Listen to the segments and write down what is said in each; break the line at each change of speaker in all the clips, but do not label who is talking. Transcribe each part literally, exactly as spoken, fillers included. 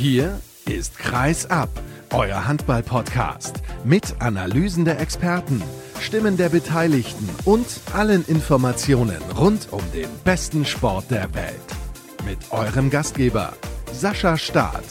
Hier ist Kreis ab, euer Handball-Podcast mit Analysen der Experten, Stimmen der Beteiligten und allen Informationen rund um den besten Sport der Welt. Mit eurem Gastgeber Sascha Staat.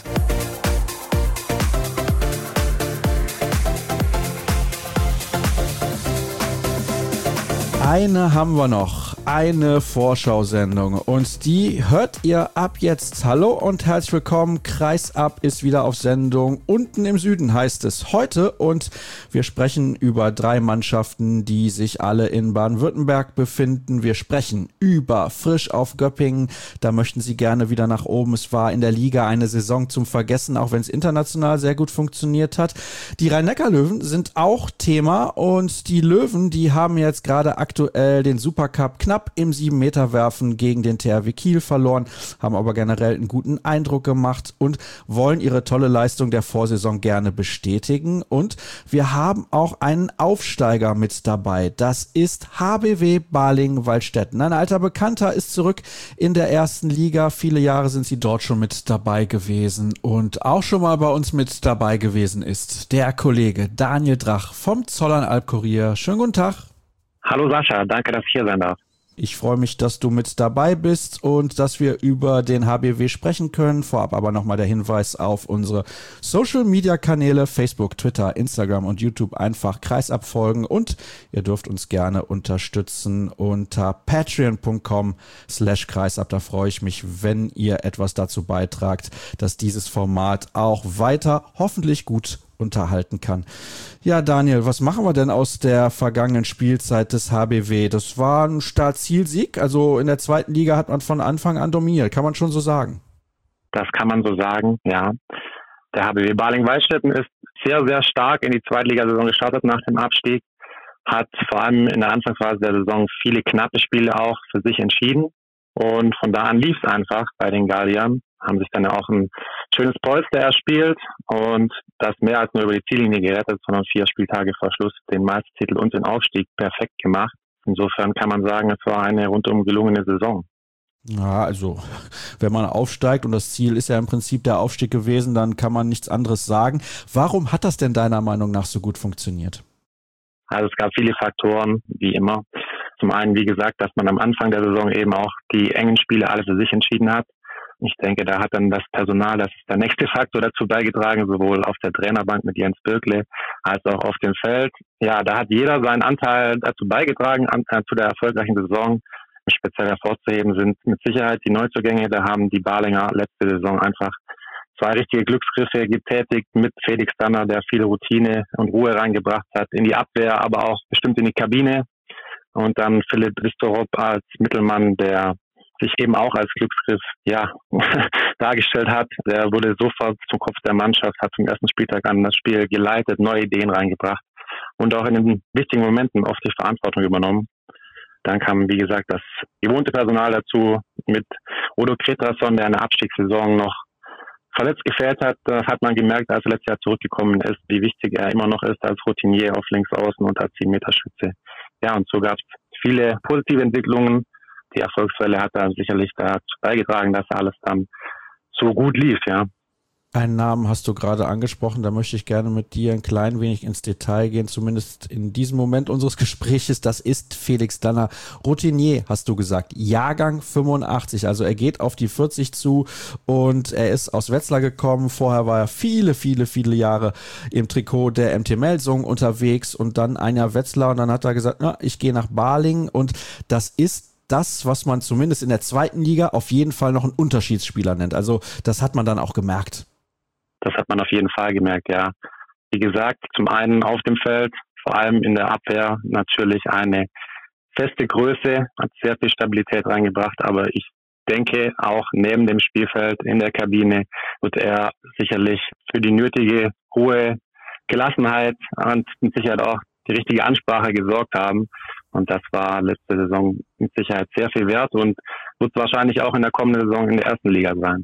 Eine haben wir noch, eine Vorschau-Sendung und die hört ihr ab jetzt. Hallo und herzlich willkommen, Kreis ab ist wieder auf Sendung. Unten im Süden heißt es heute und wir sprechen über drei Mannschaften, die sich alle in Baden-Württemberg befinden. Wir sprechen über Frisch auf Göppingen, da möchten sie gerne wieder nach oben. Es war in der Liga eine Saison zum Vergessen, auch wenn es international sehr gut funktioniert hat. Die Rhein-Neckar-Löwen sind auch Thema und die Löwen, die haben jetzt gerade aktuell den Supercup knapp im sieben Meter Werfen gegen den T H W Kiel verloren, haben aber generell einen guten Eindruck gemacht und wollen ihre tolle Leistung der Vorsaison gerne bestätigen. Und wir haben auch einen Aufsteiger mit dabei. Das ist H B W Balingen-Waldstätten. Ein alter Bekannter ist zurück in der ersten Liga. Viele Jahre sind sie dort schon mit dabei gewesen. Und auch schon mal bei uns mit dabei gewesen ist der Kollege Daniel Drach vom Zollernalb-Kurier. Schönen guten Tag.
Hallo Sascha, danke, dass ich hier sein darf.
Ich freue mich, dass du mit dabei bist und dass wir über den H B W sprechen können. Vorab aber nochmal der Hinweis auf unsere Social-Media-Kanäle, Facebook, Twitter, Instagram und YouTube. Einfach Kreisab folgen und ihr dürft uns gerne unterstützen unter patreon.com slash Kreisab. Da freue ich mich, wenn ihr etwas dazu beitragt, dass dieses Format auch weiter hoffentlich gut unterhalten kann. Ja, Daniel, was machen wir denn aus der vergangenen Spielzeit des H B W? Das war ein Start-Ziel-Sieg, also in der zweiten Liga hat man von Anfang an dominiert, kann man schon so sagen?
Das kann man so sagen, ja. Der H B W Balingen-Waldstätten ist sehr, sehr stark in die Zweitligasaison gestartet nach dem Abstieg, hat vor allem in der Anfangsphase der Saison viele knappe Spiele auch für sich entschieden und von da an lief es einfach bei den Galliern, haben sich dann auch ein schönes Polster erspielt und das mehr als nur über die Ziellinie gerettet, sondern vier Spieltage vor Schluss den Meistertitel und den Aufstieg perfekt gemacht. Insofern kann man sagen, es war eine rundum gelungene Saison.
Ja, also wenn man aufsteigt und das Ziel ist ja im Prinzip der Aufstieg gewesen, dann kann man nichts anderes sagen. Warum hat das denn deiner Meinung nach so gut funktioniert?
Also es gab viele Faktoren, wie immer. Zum einen, wie gesagt, dass man am Anfang der Saison eben auch die engen Spiele alle für sich entschieden hat. Ich denke, da hat dann das Personal, das ist der nächste Faktor dazu beigetragen, sowohl auf der Trainerbank mit Jens Birkle als auch auf dem Feld. Ja, da hat jeder seinen Anteil dazu beigetragen, an, äh, zu der erfolgreichen Saison. Speziell hervorzuheben sind mit Sicherheit die Neuzugänge. Da haben die Balinger letzte Saison einfach zwei richtige Glücksgriffe getätigt mit Felix Danner, der viel Routine und Ruhe reingebracht hat in die Abwehr, aber auch bestimmt in die Kabine. Und dann Philipp Vistorop als Mittelmann, der sich eben auch als Glücksgriff ja dargestellt hat. Der wurde sofort zum Kopf der Mannschaft, hat zum ersten Spieltag an das Spiel geleitet, neue Ideen reingebracht und auch in den wichtigen Momenten oft die Verantwortung übernommen. Dann kam, wie gesagt, das gewohnte Personal dazu mit Odo Kretrason, der in der Abstiegssaison noch verletzt gefehlt hat. Das hat man gemerkt, als er letztes Jahr zurückgekommen ist, wie wichtig er immer noch ist als Routinier auf Linksaußen und als sieben Meter Schütze. Ja, und so gab es viele positive Entwicklungen. Die Erfolgswelle hat da sicherlich dazu beigetragen, dass alles dann so gut lief, ja.
Einen Namen hast du gerade angesprochen, da möchte ich gerne mit dir ein klein wenig ins Detail gehen, zumindest in diesem Moment unseres Gespräches. Das ist Felix Danner, Routinier, hast du gesagt, Jahrgang fünfundachtzig, also er geht auf die vierzig zu und er ist aus Wetzlar gekommen. Vorher war er viele, viele, viele Jahre im Trikot der M T Melsung unterwegs und dann ein Jahr Wetzlar und dann hat er gesagt, na, ich gehe nach Balingen und das ist das, was man zumindest in der zweiten Liga auf jeden Fall noch einen Unterschiedsspieler nennt. Also das hat man dann auch gemerkt.
Das hat man auf jeden Fall gemerkt, ja. Wie gesagt, zum einen auf dem Feld, vor allem in der Abwehr natürlich eine feste Größe, hat sehr viel Stabilität reingebracht, aber ich denke auch neben dem Spielfeld in der Kabine wird er sicherlich für die nötige Ruhe, Gelassenheit und mit Sicherheit auch die richtige Ansprache gesorgt haben. Und das war letzte Saison mit Sicherheit sehr viel wert und wird wahrscheinlich auch in der kommenden Saison in der ersten Liga sein.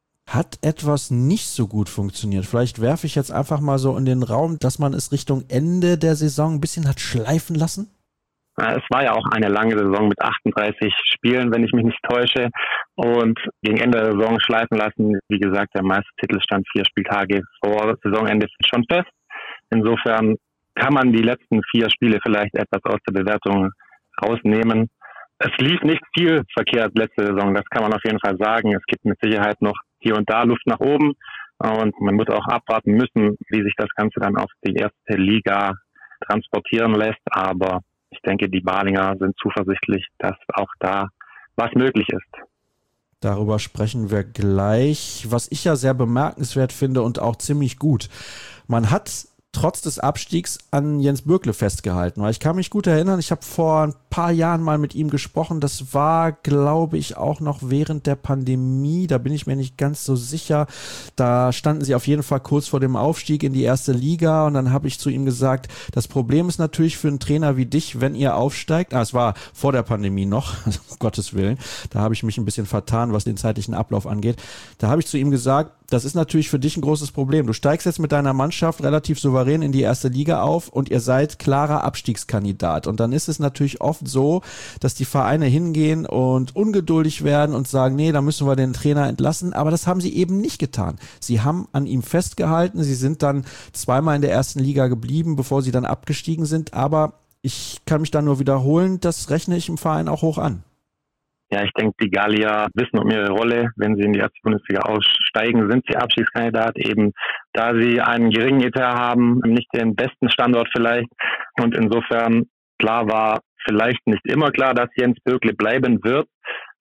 Hat etwas nicht so gut funktioniert? Vielleicht werfe ich jetzt einfach mal so in den Raum, dass man es Richtung Ende der Saison ein bisschen hat schleifen lassen?
Es war ja auch eine lange Saison mit achtunddreißig Spielen, wenn ich mich nicht täusche. Und gegen Ende der Saison schleifen lassen. Wie gesagt, der Meistertitel stand vier Spieltage vor Saisonende schon fest. Insofern kann man die letzten vier Spiele vielleicht etwas aus der Bewertung rausnehmen. Es lief nicht viel verkehrt letzte Saison, das kann man auf jeden Fall sagen. Es gibt mit Sicherheit noch hier und da Luft nach oben. Und man muss auch abwarten müssen, wie sich das Ganze dann auf die erste Liga transportieren lässt. Aber ich denke, die Balinger sind zuversichtlich, dass auch da was möglich ist.
Darüber sprechen wir gleich. Was ich ja sehr bemerkenswert finde und auch ziemlich gut. Man hat trotz des Abstiegs an Jens Bürkle festgehalten, weil ich kann mich gut erinnern, ich habe vor ein paar Jahren mal mit ihm gesprochen, das war, glaube ich, auch noch während der Pandemie, da bin ich mir nicht ganz so sicher, da standen sie auf jeden Fall kurz vor dem Aufstieg in die erste Liga und dann habe ich zu ihm gesagt, das Problem ist natürlich für einen Trainer wie dich, wenn ihr aufsteigt, ah, es war vor der Pandemie noch, um Gottes Willen, da habe ich mich ein bisschen vertan, was den zeitlichen Ablauf angeht, da habe ich zu ihm gesagt, das ist natürlich für dich ein großes Problem. Du steigst jetzt mit deiner Mannschaft relativ souverän in die erste Liga auf und ihr seid klarer Abstiegskandidat. Und dann ist es natürlich oft so, dass die Vereine hingehen und ungeduldig werden und sagen, nee, da müssen wir den Trainer entlassen. Aber das haben sie eben nicht getan. Sie haben an ihm festgehalten. Sie sind dann zweimal in der ersten Liga geblieben, bevor sie dann abgestiegen sind. Aber ich kann mich da nur wiederholen, das rechne ich im Verein auch hoch an.
Ja, ich denke, die Gallier wissen um ihre Rolle. Wenn sie in die erste Bundesliga aussteigen, sind sie Abstiegskandidat, eben da sie einen geringen Etat haben, nicht den besten Standort vielleicht. Und insofern, klar war vielleicht nicht immer klar, dass Jens Bürkle bleiben wird.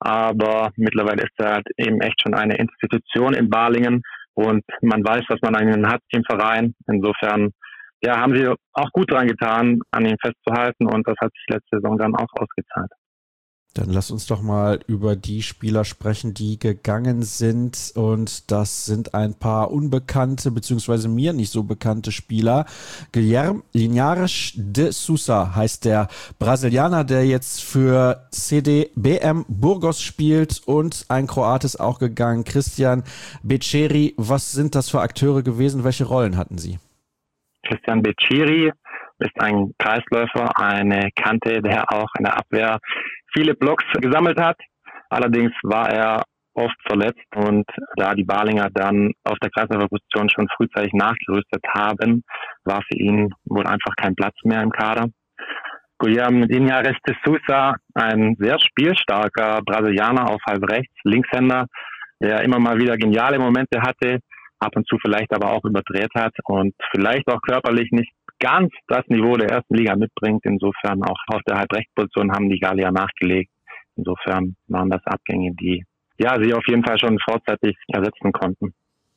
Aber mittlerweile ist er halt eben echt schon eine Institution in Balingen. Und man weiß, was man an ihm hat im Verein. Insofern, ja, haben sie auch gut dran getan, an ihm festzuhalten. Und das hat sich letzte Saison dann auch ausgezahlt.
Dann lass uns doch mal über die Spieler sprechen, die gegangen sind. Und das sind ein paar unbekannte, beziehungsweise mir nicht so bekannte Spieler. Guilherme Linhares de Sousa heißt der Brasilianer, der jetzt für C D B M Burgos spielt. Und ein Kroat ist auch gegangen, Christian Becerri. Was sind das für Akteure gewesen? Welche Rollen hatten sie?
Christian Becerri ist ein Kreisläufer, eine Kante, der auch in der Abwehr viele Blocks gesammelt hat. Allerdings war er oft verletzt und da die Balinger dann auf der Kreisläuferposition schon frühzeitig nachgerüstet haben, war für ihn wohl einfach kein Platz mehr im Kader. Guilherme Linhares de Sousa, ein sehr spielstarker Brasilianer auf halb rechts, Linkshänder, der immer mal wieder geniale Momente hatte, ab und zu vielleicht aber auch überdreht hat und vielleicht auch körperlich nicht ganz das Niveau der ersten Liga mitbringt. Insofern auch auf der Halbrechtsposition haben die Gallier nachgelegt. Insofern waren das Abgänge, die ja sie auf jeden Fall schon vorzeitig ersetzen konnten.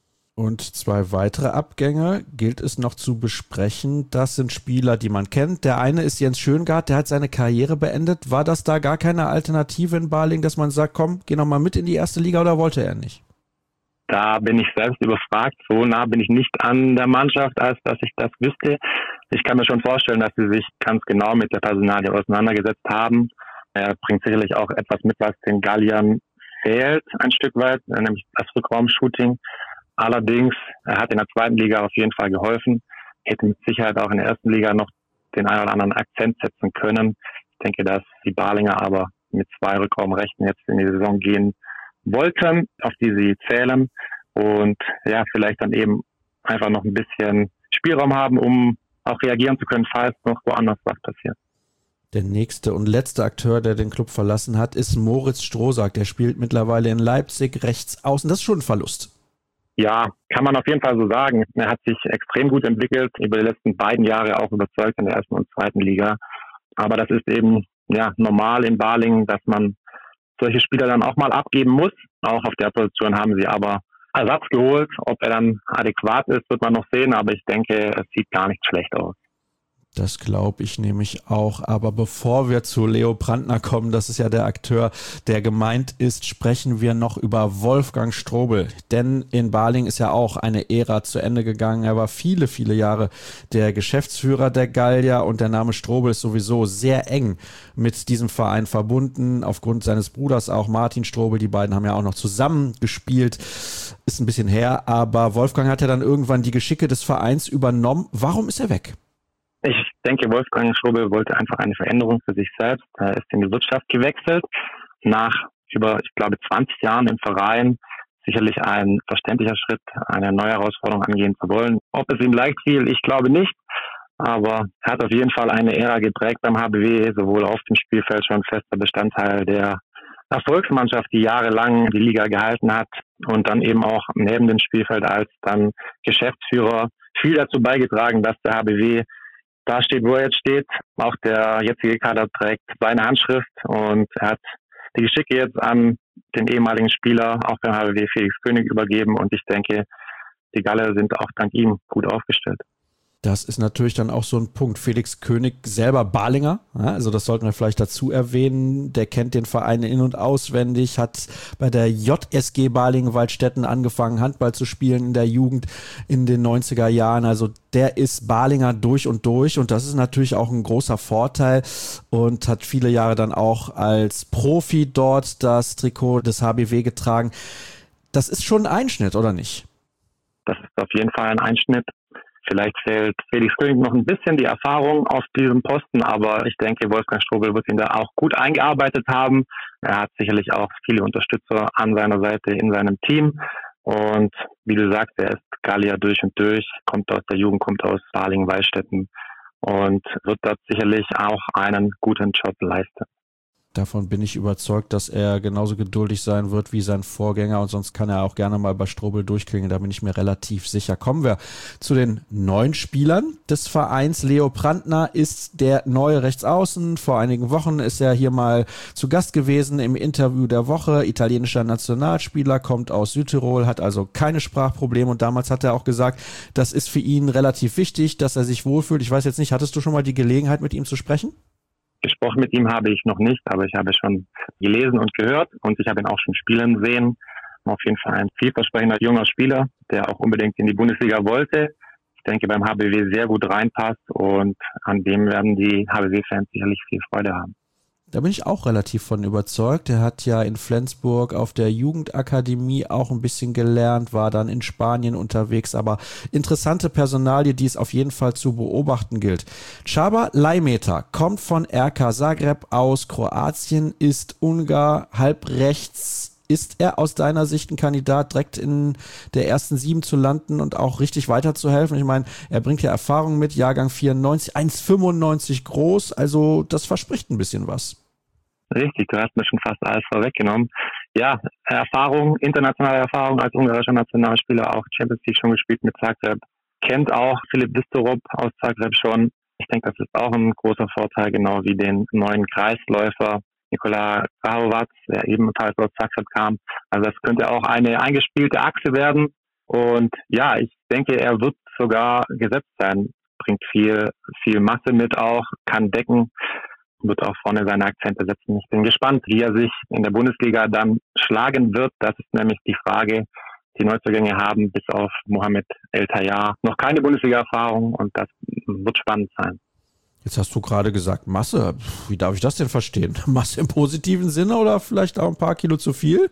Und zwei weitere Abgänge gilt es noch zu besprechen. Das sind Spieler, die man kennt. Der eine ist Jens Schöngard, der hat seine Karriere beendet. War das da gar keine Alternative in Balingen, dass man sagt, komm, geh noch mal mit in die erste Liga, oder wollte er nicht?
Da bin ich selbst überfragt. So nah bin ich nicht an der Mannschaft, als dass ich das wüsste. Ich kann mir schon vorstellen, dass sie sich ganz genau mit der Personalie auseinandergesetzt haben. Er bringt sicherlich auch etwas mit, was den Galliern fehlt, ein Stück weit, nämlich das Rückraumshooting. Allerdings, er hat in der zweiten Liga auf jeden Fall geholfen, hätte mit Sicherheit auch in der ersten Liga noch den einen oder anderen Akzent setzen können. Ich denke, dass die Balinger aber mit zwei Rückraumrechten jetzt in die Saison gehen wollten, auf die sie zählen und ja, vielleicht dann eben einfach noch ein bisschen Spielraum haben, um auch reagieren zu können, falls noch woanders was passiert.
Der nächste und letzte Akteur, der den Club verlassen hat, ist Moritz Strohsack. Der spielt mittlerweile in Leipzig rechts außen. Das ist schon ein Verlust.
Ja, kann man auf jeden Fall so sagen. Er hat sich extrem gut entwickelt, über die letzten beiden Jahre auch überzeugt in der ersten und zweiten Liga. Aber das ist eben ja normal in Balingen, dass man solche Spieler dann auch mal abgeben muss. Auch auf der Position haben sie aber Ersatz geholt. Ob er dann adäquat ist, wird man noch sehen. Aber ich denke, es sieht gar nicht schlecht aus.
Das glaube ich nämlich auch. Aber bevor wir zu Leo Brandner kommen, das ist ja der Akteur, der gemeint ist, sprechen wir noch über Wolfgang Strobel. Denn in Balingen ist ja auch eine Ära zu Ende gegangen. Er war viele, viele Jahre der Geschäftsführer der Gallier und der Name Strobel ist sowieso sehr eng mit diesem Verein verbunden. Aufgrund seines Bruders auch Martin Strobel. Die beiden haben ja auch noch zusammen gespielt. Ist ein bisschen her. Aber Wolfgang hat ja dann irgendwann die Geschicke des Vereins übernommen. Warum ist er weg?
Ich denke, Wolfgang Strobel wollte einfach eine Veränderung für sich selbst. Er ist in die Wirtschaft gewechselt. Nach über, ich glaube, zwanzig Jahren im Verein sicherlich ein verständlicher Schritt, eine neue Herausforderung angehen zu wollen. Ob es ihm leicht fiel, ich glaube nicht. Aber er hat auf jeden Fall eine Ära geprägt beim H B W, sowohl auf dem Spielfeld schon fester Bestandteil der Erfolgsmannschaft, die jahrelang die Liga gehalten hat und dann eben auch neben dem Spielfeld als dann Geschäftsführer viel dazu beigetragen, dass der H B W da steht, wo er jetzt steht. Auch der jetzige Kader trägt seine Handschrift und er hat die Geschicke jetzt an den ehemaligen Spieler, auch beim H B W, Felix König, übergeben und ich denke, die Galler sind auch dank ihm gut aufgestellt.
Das ist natürlich dann auch so ein Punkt. Felix König, selber Balinger, ja, also das sollten wir vielleicht dazu erwähnen. Der kennt den Verein in- und auswendig, hat bei der J S G Balingen-Waldstätten angefangen, Handball zu spielen in der Jugend in den neunziger Jahren. Also der ist Balinger durch und durch und das ist natürlich auch ein großer Vorteil und hat viele Jahre dann auch als Profi dort das Trikot des H B W getragen. Das ist schon ein Einschnitt, oder nicht?
Das ist auf jeden Fall ein Einschnitt. Vielleicht fehlt Felix König noch ein bisschen die Erfahrung auf diesem Posten, aber ich denke, Wolfgang Strobel wird ihn da auch gut eingearbeitet haben. Er hat sicherlich auch viele Unterstützer an seiner Seite in seinem Team. Und wie du sagst, er ist Gallier durch und durch, kommt aus der Jugend, kommt aus Balingen-Waldstätten und wird dort sicherlich auch einen guten Job leisten.
Davon bin ich überzeugt, dass er genauso geduldig sein wird wie sein Vorgänger und sonst kann er auch gerne mal bei Strobel durchklingeln, da bin ich mir relativ sicher. Kommen wir zu den neuen Spielern des Vereins. Leo Prantner ist der neue Rechtsaußen. Vor einigen Wochen ist er hier mal zu Gast gewesen im Interview der Woche. Italienischer Nationalspieler, kommt aus Südtirol, hat also keine Sprachprobleme und damals hat er auch gesagt, das ist für ihn relativ wichtig, dass er sich wohlfühlt. Ich weiß jetzt nicht, hattest du schon mal die Gelegenheit, mit ihm zu sprechen?
Gesprochen mit ihm habe ich noch nicht, aber ich habe schon gelesen und gehört und ich habe ihn auch schon spielen sehen. Auf jeden Fall ein vielversprechender junger Spieler, der auch unbedingt in die Bundesliga wollte. Ich denke, beim H B W sehr gut reinpasst und an dem werden die H B W-Fans sicherlich viel Freude haben.
Da bin ich auch relativ von überzeugt. Er hat ja in Flensburg auf der Jugendakademie auch ein bisschen gelernt, war dann in Spanien unterwegs, aber interessante Personalie, die es auf jeden Fall zu beobachten gilt. Csaba Laimeter kommt von R K Zagreb aus Kroatien, ist Ungar, halb rechts. Ist er aus deiner Sicht ein Kandidat, direkt in der ersten sieben zu landen und auch richtig weiterzuhelfen? Ich meine, er bringt ja Erfahrung mit, Jahrgang vierundneunzig, eins Komma fünfundneunzig groß, also das verspricht ein bisschen was.
Richtig, du hast mir schon fast alles vorweggenommen. Ja, Erfahrung, internationale Erfahrung als ungarischer Nationalspieler, auch Champions League schon gespielt mit Zagreb. Kennt auch Filip Bistorup aus Zagreb schon. Ich denke, das ist auch ein großer Vorteil, genau wie den neuen Kreisläufer Nikola Krahovac, der ebenfalls aus Zagreb kam. Also das könnte auch eine eingespielte Achse werden. Und ja, ich denke, er wird sogar gesetzt sein. Bringt viel, viel Masse mit auch, kann decken, wird auch vorne seine Akzente setzen. Ich bin gespannt, wie er sich in der Bundesliga dann schlagen wird. Das ist nämlich die Frage. Die Neuzugänge haben bis auf Mohamed El Tayyar noch keine Bundesliga-Erfahrung und das wird spannend sein.
Jetzt hast du gerade gesagt, Masse. Wie darf ich das denn verstehen? Masse im positiven Sinne oder vielleicht auch ein paar Kilo zu viel?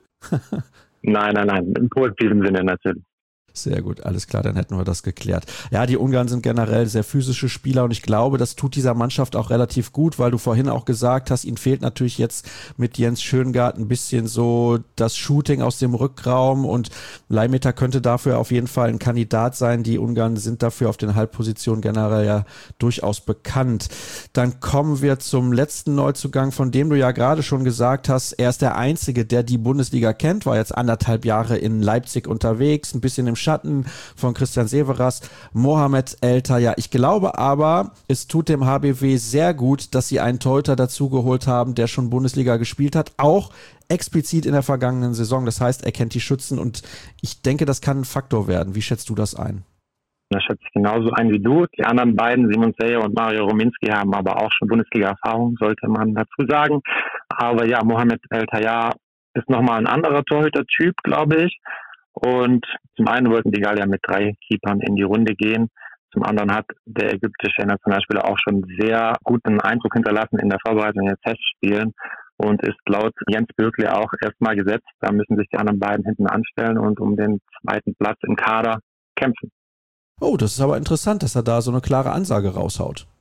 Nein, nein, nein, im positiven Sinne natürlich.
Sehr gut, alles klar, dann hätten wir das geklärt. Ja, die Ungarn sind generell sehr physische Spieler und ich glaube, das tut dieser Mannschaft auch relativ gut, weil du vorhin auch gesagt hast, ihnen fehlt natürlich jetzt mit Jens Schöngart ein bisschen so das Shooting aus dem Rückraum und Laimeter könnte dafür auf jeden Fall ein Kandidat sein. Die Ungarn sind dafür auf den Halbpositionen generell ja durchaus bekannt. Dann kommen wir zum letzten Neuzugang, von dem du ja gerade schon gesagt hast, er ist der Einzige, der die Bundesliga kennt, war jetzt anderthalb Jahre in Leipzig unterwegs, ein bisschen im Schatten von Christian Severas, Mohamed El Tayyar. Ich glaube aber, es tut dem H B W sehr gut, dass sie einen Torhüter dazugeholt haben, der schon Bundesliga gespielt hat, auch explizit in der vergangenen Saison. Das heißt, er kennt die Schützen und ich denke, das kann ein Faktor werden. Wie schätzt du das ein?
Das schätze ich genauso ein wie du. Die anderen beiden, Simon Seyer und Mario Rominski, haben aber auch schon Bundesliga-Erfahrung, sollte man dazu sagen. Aber ja, Mohamed El Tayyar ist nochmal ein anderer Torhüter-Typ, glaube ich. Und zum einen wollten die Gallier mit drei Keepern in die Runde gehen. Zum anderen hat der ägyptische Nationalspieler auch schon sehr guten Eindruck hinterlassen in der Vorbereitung der Testspielen und ist laut Jens Bürkle auch erstmal gesetzt. Da müssen sich die anderen beiden hinten anstellen und um den zweiten Platz im Kader kämpfen.
Oh, das ist aber interessant, dass er da so eine klare Ansage raushaut.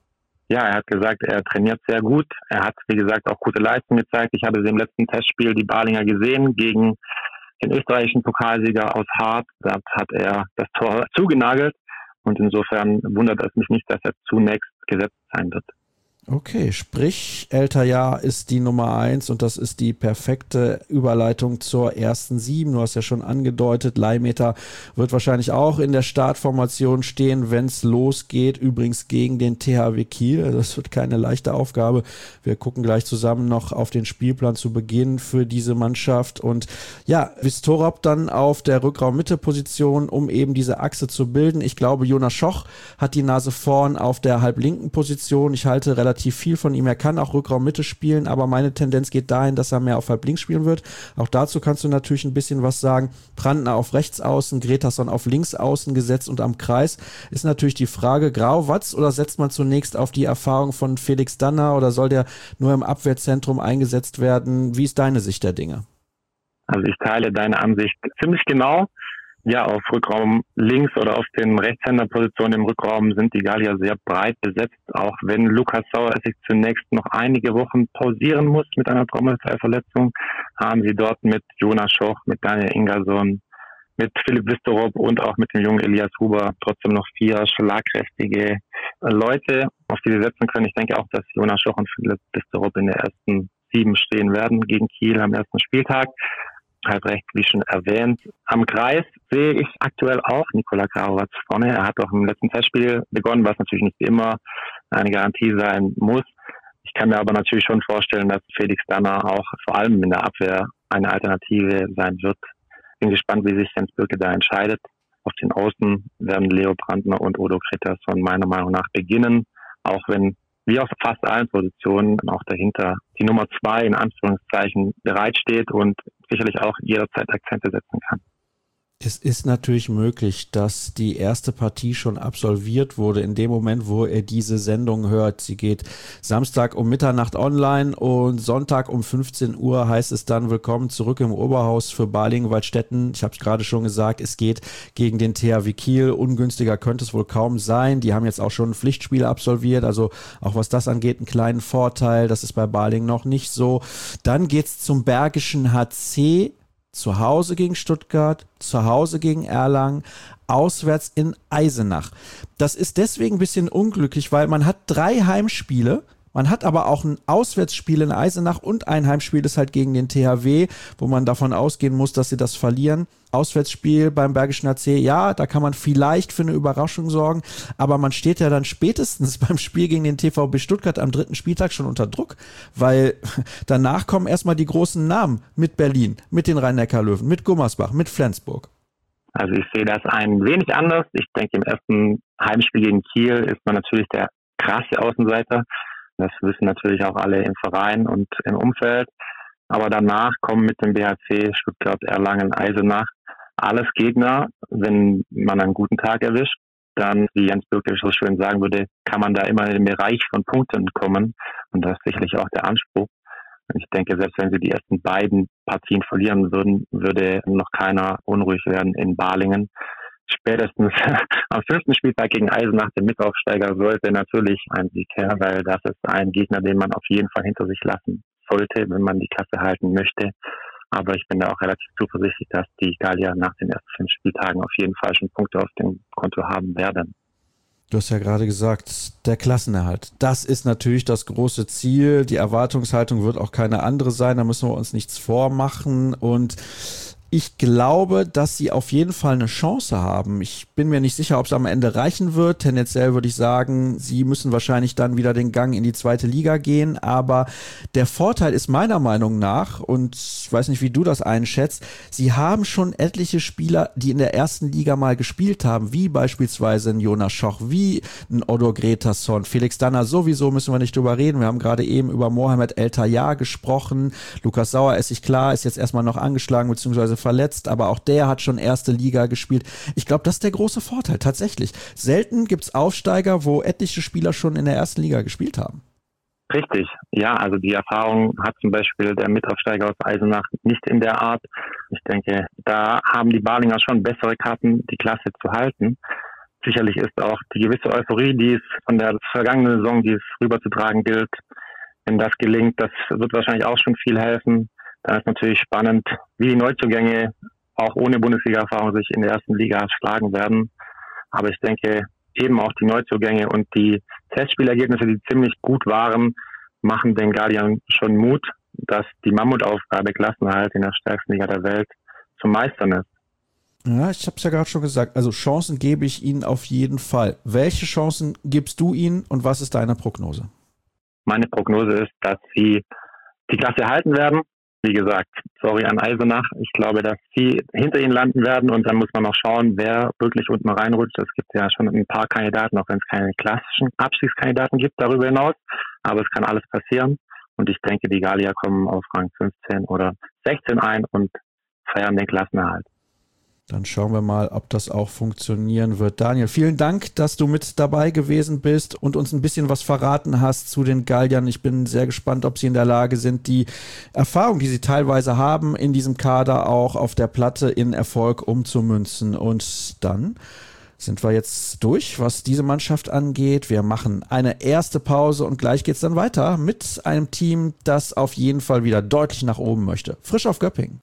Ja, er hat gesagt, er trainiert sehr gut. Er hat, wie gesagt, auch gute Leistung gezeigt. Ich habe sie im letzten Testspiel die Balinger gesehen gegen den österreichischen Pokalsieger aus Hart. Da hat er das Tor zugenagelt. Und insofern wundert es mich nicht, dass er zunächst gesetzt sein wird.
Okay, sprich, El Tayar ist die Nummer eins und das ist die perfekte Überleitung zur ersten sieben. Du hast ja schon angedeutet, Leihmeter wird wahrscheinlich auch in der Startformation stehen, wenn es losgeht. Übrigens gegen den T H W Kiel. Also das wird keine leichte Aufgabe. Wir gucken gleich zusammen noch auf den Spielplan zu Beginn für diese Mannschaft. Und ja, Vistorop dann auf der Rückraum-Mitte-Position, um eben diese Achse zu bilden. Ich glaube, Jonas Schoch hat die Nase vorn auf der halblinken Position. Ich halte relativ viel von ihm. Er kann auch Rückraum-Mitte spielen, aber meine Tendenz geht dahin, dass er mehr auf halb-links spielen wird. Auch dazu kannst du natürlich ein bisschen was sagen. Brandner auf rechts außen, Gretarsson auf links außen gesetzt und am Kreis ist natürlich die Frage, Grau-Watz oder setzt man zunächst auf die Erfahrung von Felix Danner oder soll der nur im Abwehrzentrum eingesetzt werden? Wie ist deine Sicht der Dinge?
Also ich teile deine Ansicht ziemlich genau. Ja, auf Rückraum links oder auf den Rechtshänderpositionen im Rückraum sind die Gallier sehr breit besetzt, auch wenn Lukas Sauer sich zunächst noch einige Wochen pausieren muss mit einer Trommelfellverletzung, haben sie dort mit Jonas Schoch, mit Daniel Ingerson, mit Philipp Vistorop und auch mit dem jungen Elias Huber trotzdem noch vier schlagkräftige Leute, auf die sie setzen können. Ich denke auch, dass Jonas Schoch und Philipp Vistorop in der ersten sieben stehen werden gegen Kiel am ersten Spieltag. Halb recht, wie schon erwähnt. Am Kreis sehe ich aktuell auch Nikola Grau-Watz vorne. Er hat auch im letzten Testspiel begonnen, was natürlich nicht immer eine Garantie sein muss. Ich kann mir aber natürlich schon vorstellen, dass Felix Danner auch vor allem in der Abwehr eine Alternative sein wird. Bin gespannt, wie sich Jens Bürke da entscheidet. Auf den Außen werden Leo Brandner und Odo Gretarsson meiner Meinung nach beginnen, auch wenn wie auf fast allen Positionen auch dahinter die Nummer zwei in Anführungszeichen bereitsteht und sicherlich auch jederzeit Akzente setzen kann.
Es ist natürlich möglich, dass die erste Partie schon absolviert wurde in dem Moment, wo ihr diese Sendung hört. Sie geht Samstag um Mitternacht online und Sonntag um fünfzehn Uhr heißt es dann willkommen zurück im Oberhaus für Balingen-Waldstätten. Ich habe es gerade schon gesagt, es geht gegen den T H W Kiel. Ungünstiger könnte es wohl kaum sein. Die haben jetzt auch schon ein Pflichtspiel absolviert, also auch was das angeht, einen kleinen Vorteil. Das ist bei Balingen noch nicht so. Dann geht's zum Bergischen H C. Zu Hause gegen Stuttgart, zu Hause gegen Erlangen, auswärts in Eisenach. Das ist deswegen ein bisschen unglücklich, weil man hat drei Heimspiele, man hat aber auch ein Auswärtsspiel in Eisenach und ein Heimspiel ist halt gegen den T H W, wo man davon ausgehen muss, dass sie das verlieren. Auswärtsspiel beim Bergischen H C, ja, da kann man vielleicht für eine Überraschung sorgen, aber man steht ja dann spätestens beim Spiel gegen den T V B Stuttgart am dritten Spieltag schon unter Druck, weil danach kommen erstmal die großen Namen mit Berlin, mit den Rhein-Neckar-Löwen, mit Gummersbach, mit Flensburg.
Also ich sehe das ein wenig anders. Ich denke, im ersten Heimspiel gegen Kiel ist man natürlich der krasse Außenseiter. Das wissen natürlich auch alle im Verein und im Umfeld. Aber danach kommen mit dem B H C Stuttgart, Erlangen, Eisenach alles Gegner. Wenn man einen guten Tag erwischt, dann, wie Jens Bürke so schön sagen würde, kann man da immer in den Bereich von Punkten kommen. Und das ist sicherlich auch der Anspruch. Und ich denke, selbst wenn sie die ersten beiden Partien verlieren würden, würde noch keiner unruhig werden in Balingen. Spätestens am fünften Spieltag gegen Eisenach, den Mitaufsteiger, sollte natürlich ein Sieg her, weil das ist ein Gegner, den man auf jeden Fall hinter sich lassen sollte, wenn man die Klasse halten möchte. Aber ich bin da auch relativ zuversichtlich, dass die Gallier nach den ersten fünf Spieltagen auf jeden Fall schon Punkte auf dem Konto haben werden.
Du hast ja gerade gesagt, der Klassenerhalt. Das ist natürlich das große Ziel. Die Erwartungshaltung wird auch keine andere sein. Da müssen wir uns nichts vormachen. Und ich glaube, dass sie auf jeden Fall eine Chance haben. Ich bin mir nicht sicher, ob es am Ende reichen wird. Tendenziell würde ich sagen, sie müssen wahrscheinlich dann wieder den Gang in die zweite Liga gehen. Aber der Vorteil ist meiner Meinung nach, und ich weiß nicht, wie du das einschätzt, sie haben schon etliche Spieler, die in der ersten Liga mal gespielt haben, wie beispielsweise ein Jonas Schoch, wie ein Odo Gretarsson, Felix Danner, sowieso müssen wir nicht drüber reden. Wir haben gerade eben über Mohamed El Tayar gesprochen. Lukas Sauer, ist sich klar, ist jetzt erstmal noch angeschlagen, beziehungsweise verletzt, aber auch der hat schon erste Liga gespielt. Ich glaube, das ist der große Vorteil, tatsächlich. Selten gibt es Aufsteiger, wo etliche Spieler schon in der ersten Liga gespielt haben.
Richtig, ja, also die Erfahrung hat zum Beispiel der Mitaufsteiger aus Eisenach nicht in der Art. Ich denke, da haben die Balinger schon bessere Karten, die Klasse zu halten. sicherlich ist auch die gewisse Euphorie, die es von der vergangenen Saison, die es rüberzutragen gilt. Wenn das gelingt, das wird wahrscheinlich auch schon viel helfen. Dann ist natürlich spannend, wie die Neuzugänge auch ohne Bundesliga-Erfahrung sich in der ersten Liga schlagen werden. Aber ich denke, eben auch die Neuzugänge und die Testspielergebnisse, die ziemlich gut waren, machen den Guardian schon Mut, dass die Mammutaufgabe Klassenerhalt in der stärksten Liga der Welt zu meistern ist.
Ja, ich habe es ja gerade schon gesagt, also Chancen gebe ich ihnen auf jeden Fall. Welche Chancen gibst du ihnen und was ist deine Prognose?
Meine Prognose ist, dass sie die Klasse halten werden. Wie gesagt, sorry an Eisenach. Ich glaube, dass sie hinter ihnen landen werden und dann muss man noch schauen, wer wirklich unten reinrutscht. Es gibt ja schon ein paar Kandidaten, auch wenn es keine klassischen Abstiegskandidaten gibt darüber hinaus. Aber es kann alles passieren. Und ich denke, die Gallier kommen auf Rang fünfzehn oder sechzehn ein und feiern den Klassenerhalt.
Dann schauen wir mal, ob das auch funktionieren wird. Daniel, vielen Dank, dass du mit dabei gewesen bist und uns ein bisschen was verraten hast zu den Galliern. Ich bin sehr gespannt, ob sie in der Lage sind, die Erfahrung, die sie teilweise haben, in diesem Kader auch auf der Platte in Erfolg umzumünzen. Und dann sind wir jetzt durch, was diese Mannschaft angeht. Wir machen eine erste Pause und gleich geht's dann weiter mit einem Team, das auf jeden Fall wieder deutlich nach oben möchte. Frisch auf Göppingen.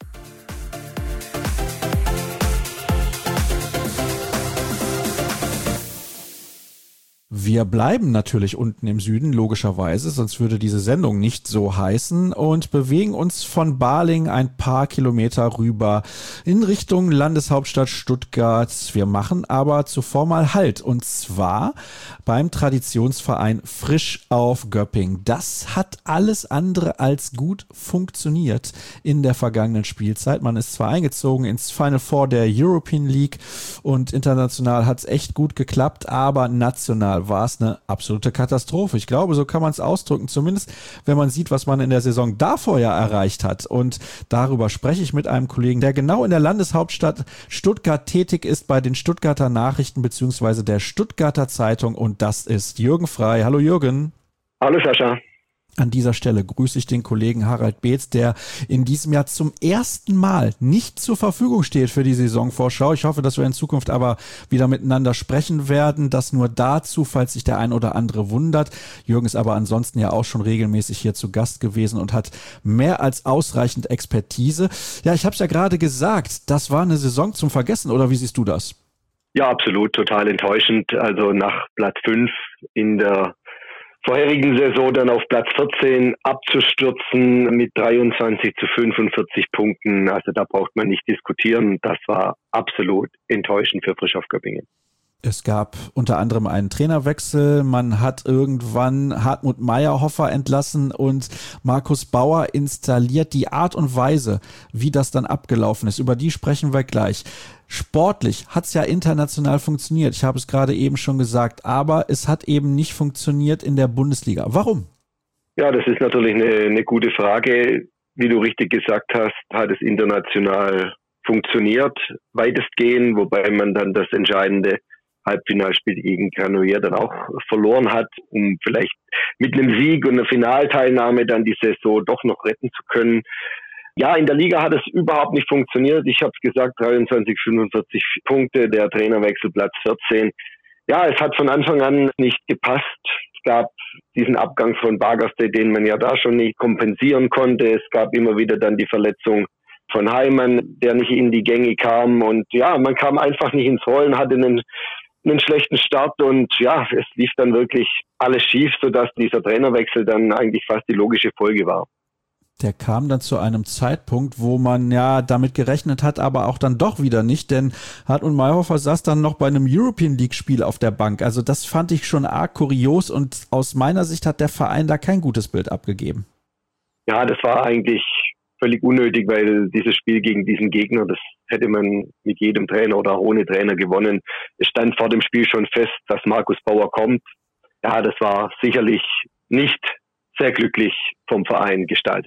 Wir bleiben natürlich unten im Süden, logischerweise, sonst würde diese Sendung nicht so heißen und bewegen uns von Balingen ein paar Kilometer rüber in Richtung Landeshauptstadt Stuttgart. Wir machen aber zuvor mal Halt und zwar beim Traditionsverein Frisch auf Göppingen. Das hat alles andere als gut funktioniert in der vergangenen Spielzeit. Man ist zwar eingezogen ins Final Four der European League und international hat es echt gut geklappt, aber national war es eine absolute Katastrophe. Ich glaube, so kann man es ausdrücken, zumindest wenn man sieht, was man in der Saison davor ja erreicht hat. Und darüber spreche ich mit einem Kollegen, der genau in der Landeshauptstadt Stuttgart tätig ist bei den Stuttgarter Nachrichten bzw. der Stuttgarter Zeitung und das ist Jürgen Frey. Hallo Jürgen.
Hallo Sascha.
An dieser Stelle grüße ich den Kollegen Harald Beetz, der in diesem Jahr zum ersten Mal nicht zur Verfügung steht für die Saisonvorschau. Ich hoffe, dass wir in Zukunft aber wieder miteinander sprechen werden. Das nur dazu, falls sich der ein oder andere wundert. Jürgen ist aber ansonsten ja auch schon regelmäßig hier zu Gast gewesen und hat mehr als ausreichend Expertise. Ja, ich habe es ja gerade gesagt, das war eine Saison zum Vergessen, oder wie siehst du das?
Ja, absolut, total enttäuschend. Also nach Platz fünf in der vorherigen Saison dann auf Platz vierzehn abzustürzen mit dreiundzwanzig zu fünfundvierzig Punkten. Also da braucht man nicht diskutieren. Das war absolut enttäuschend für Frisch auf Göppingen.
Es gab unter anderem einen Trainerwechsel. Man hat irgendwann Hartmut Mayerhofer entlassen und Markus Bauer installiert. Die Art und Weise, wie das dann abgelaufen ist, über die sprechen wir gleich. Sportlich hat es ja international funktioniert. Ich habe es gerade eben schon gesagt, aber es hat eben nicht funktioniert in der Bundesliga. Warum?
Ja, das ist natürlich eine, eine gute Frage. Wie du richtig gesagt hast, hat es international funktioniert, weitestgehend, wobei man dann das entscheidende Halbfinalspiel gegen Granollers dann auch verloren hat, um vielleicht mit einem Sieg und einer Finalteilnahme dann die Saison doch noch retten zu können. Ja, in der Liga hat es überhaupt nicht funktioniert. Ich habe es gesagt, dreiundzwanzig, fünfundvierzig Punkte, der Trainerwechsel Platz vierzehn. Ja, es hat von Anfang an nicht gepasst. Es gab diesen Abgang von Bagerstedt, den man ja da schon nicht kompensieren konnte. Es gab immer wieder dann die Verletzung von Heimann, der nicht in die Gänge kam. Und ja, man kam einfach nicht ins Rollen, hatte einen, einen schlechten Start und ja, es lief dann wirklich alles schief, sodass dieser Trainerwechsel dann eigentlich fast die logische Folge war.
Der kam dann zu einem Zeitpunkt, wo man ja damit gerechnet hat, aber auch dann doch wieder nicht, denn Hartmut Mayerhofer saß dann noch bei einem European League Spiel auf der Bank. Also das fand ich schon arg kurios und aus meiner Sicht hat der Verein da kein gutes Bild abgegeben.
Ja, das war eigentlich völlig unnötig, weil dieses Spiel gegen diesen Gegner, das hätte man mit jedem Trainer oder auch ohne Trainer gewonnen. Es stand vor dem Spiel schon fest, dass Markus Bauer kommt. Ja, das war sicherlich nicht sehr glücklich vom Verein gestaltet.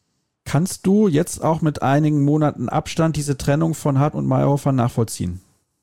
Kannst du jetzt auch mit einigen Monaten Abstand diese Trennung von Hartmut Mayerhofer nachvollziehen?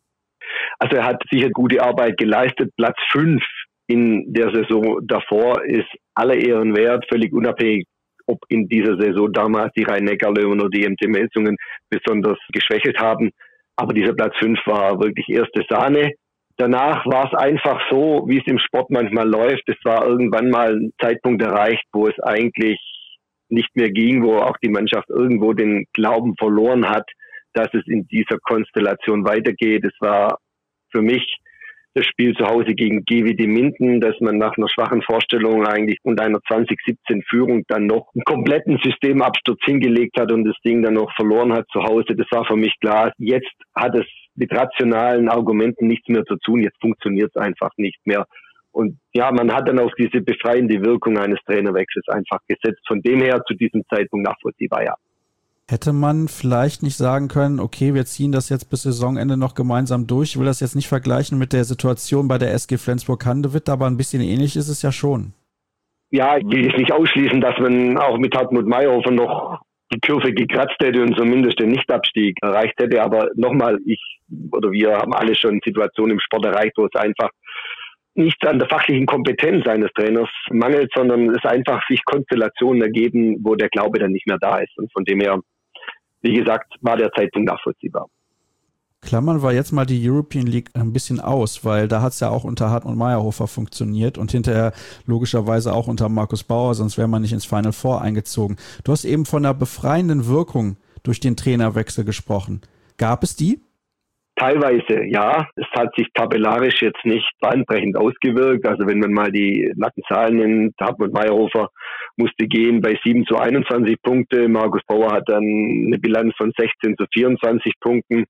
Also er hat sicher gute Arbeit geleistet. Platz fünf in der Saison davor ist aller Ehren wert, völlig unabhängig, ob in dieser Saison damals die Rhein-Neckar-Löwen oder die M T Melsungen besonders geschwächelt haben. Aber dieser Platz fünf war wirklich erste Sahne. danach war es einfach so, wie es im Sport manchmal läuft. Es war irgendwann mal ein Zeitpunkt erreicht, wo es eigentlich nicht mehr ging, wo auch die Mannschaft irgendwo den Glauben verloren hat, dass es in dieser Konstellation weitergeht. Es war für mich das Spiel zu Hause gegen G W D Minden, dass man nach einer schwachen Vorstellung eigentlich und einer zwanzig siebzehn Führung dann noch einen kompletten Systemabsturz hingelegt hat und das Ding dann noch verloren hat zu Hause. Das war für mich klar. Jetzt hat es mit rationalen Argumenten nichts mehr zu tun. Jetzt funktioniert es einfach nicht mehr. Und ja, man hat dann auf diese befreiende Wirkung eines Trainerwechsels einfach gesetzt. Von dem her zu diesem Zeitpunkt nachvollziehbar, ja.
Hätte man vielleicht nicht sagen können, okay, wir ziehen das jetzt bis Saisonende noch gemeinsam durch. Ich will das jetzt nicht vergleichen mit der Situation bei der S G Flensburg-Handewitt, aber ein bisschen ähnlich ist es ja schon.
Ja, ich will nicht ausschließen, dass man auch mit Hartmut Mayhofer noch die Kurve gekratzt hätte und zumindest den Nichtabstieg erreicht hätte. Aber nochmal, ich oder wir haben alle schon Situationen im Sport erreicht, wo es einfach nicht an der fachlichen Kompetenz eines Trainers mangelt, sondern es einfach sich Konstellationen ergeben, wo der Glaube dann nicht mehr da ist. Und von dem her, wie gesagt, war der Zeitpunkt nachvollziehbar.
Klammern wir jetzt mal die European League ein bisschen aus, weil da hat es ja auch unter Hartmut Mayhofer funktioniert und hinterher logischerweise auch unter Markus Bauer, sonst wäre man nicht ins Final Four eingezogen. Du hast eben von einer befreienden Wirkung durch den Trainerwechsel gesprochen. Gab es die?
Teilweise, ja. Es hat sich tabellarisch jetzt nicht bahnbrechend ausgewirkt. Also wenn man mal die nackten Zahlen nimmt, Hartmut Mayhofer musste gehen bei sieben zu einundzwanzig Punkte. Markus Bauer hat dann eine Bilanz von sechzehn zu vierundzwanzig Punkten.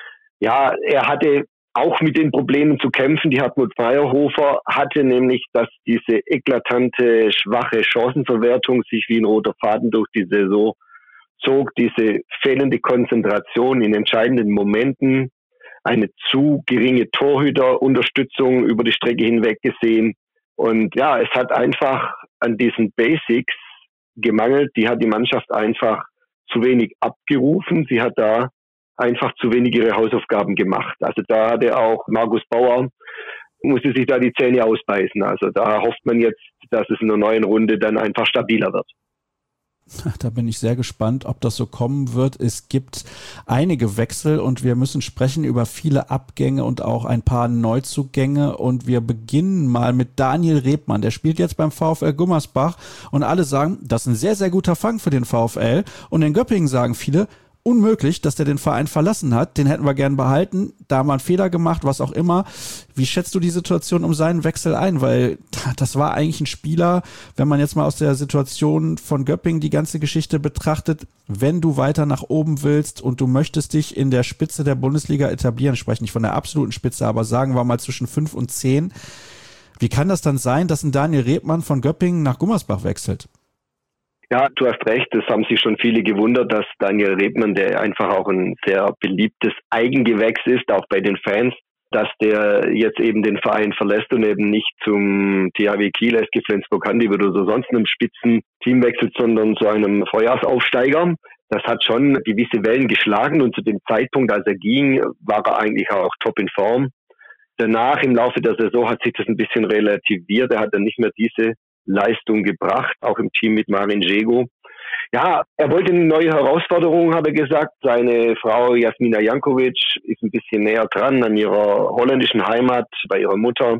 Ja, er hatte auch mit den Problemen zu kämpfen, die Hartmut Mayhofer hatte, nämlich, dass diese eklatante, schwache Chancenverwertung sich wie ein roter Faden durch die Saison zog, diese fehlende Konzentration in entscheidenden Momenten, eine zu geringe Torhüterunterstützung über die Strecke hinweg gesehen. Und ja, es hat einfach an diesen Basics gemangelt. Die hat die Mannschaft einfach zu wenig abgerufen. Sie hat da einfach zu wenig ihre Hausaufgaben gemacht. Also da hatte auch Markus Bauer, musste sich da die Zähne ausbeißen. Also da hofft man jetzt, dass es in der neuen Runde dann einfach stabiler wird.
Da bin ich sehr gespannt, ob das so kommen wird. Es gibt einige Wechsel und wir müssen sprechen über viele Abgänge und auch ein paar Neuzugänge. Und wir beginnen mal mit Daniel Rebmann. Der spielt jetzt beim VfL Gummersbach und alle sagen, das ist ein sehr, sehr guter Fang für den VfL. Und in Göppingen sagen viele, unmöglich, dass der den Verein verlassen hat. Den hätten wir gern behalten. Da haben wir einen Fehler gemacht, was auch immer. Wie schätzt du die Situation um seinen Wechsel ein? Weil das war eigentlich ein Spieler, wenn man jetzt mal aus der Situation von Göppingen die ganze Geschichte betrachtet, wenn du weiter nach oben willst und du möchtest dich in der Spitze der Bundesliga etablieren, spreche nicht von der absoluten Spitze, aber sagen wir mal zwischen fünf und zehn. Wie kann das dann sein, dass ein Daniel Rebmann von Göppingen nach Gummersbach wechselt?
Ja, du hast recht, das haben sich schon viele gewundert, dass Daniel Rebmann, der einfach auch ein sehr beliebtes Eigengewächs ist, auch bei den Fans, dass der jetzt eben den Verein verlässt und eben nicht zum T H W Kiel, S G Flensburg-Handewitt oder so sonst einem Spitzenteam wechselt, sondern zu einem Vorjahresaufsteiger. Das hat schon gewisse Wellen geschlagen und zu dem Zeitpunkt, als er ging, war er eigentlich auch top in Form. Danach im Laufe der Saison hat sich das ein bisschen relativiert. Er hat dann nicht mehr diese Leistung gebracht, auch im Team mit Marin Jego. Ja, er wollte eine neue Herausforderung, hat er gesagt. Seine Frau Jasmina Jankovic ist ein bisschen näher dran an ihrer holländischen Heimat, bei ihrer Mutter.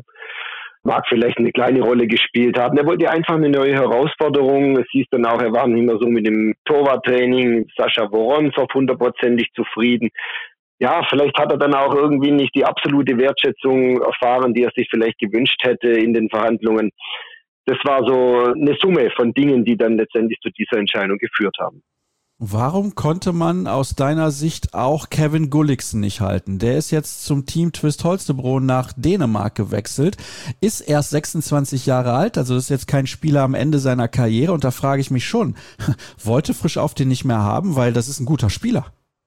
Mag vielleicht eine kleine Rolle gespielt haben. Er wollte einfach eine neue Herausforderung. Es hieß dann auch, er war nicht mehr so mit dem Torwarttraining. Sascha Woronzow hundertprozentig zufrieden. Ja, vielleicht hat er dann auch irgendwie nicht die absolute Wertschätzung erfahren, die er sich vielleicht gewünscht hätte in den Verhandlungen. Das war so eine Summe von Dingen, die dann letztendlich zu dieser Entscheidung geführt haben.
Warum konnte man aus deiner Sicht auch Kevin Gulliksen nicht halten? Der ist jetzt zum Team Twist Holstebro nach Dänemark gewechselt, ist erst sechsundzwanzig Jahre alt, also ist jetzt kein Spieler am Ende seiner Karriere. Und da frage ich mich schon, wollte Frisch auf den nicht mehr haben, weil das ist ein guter Spieler.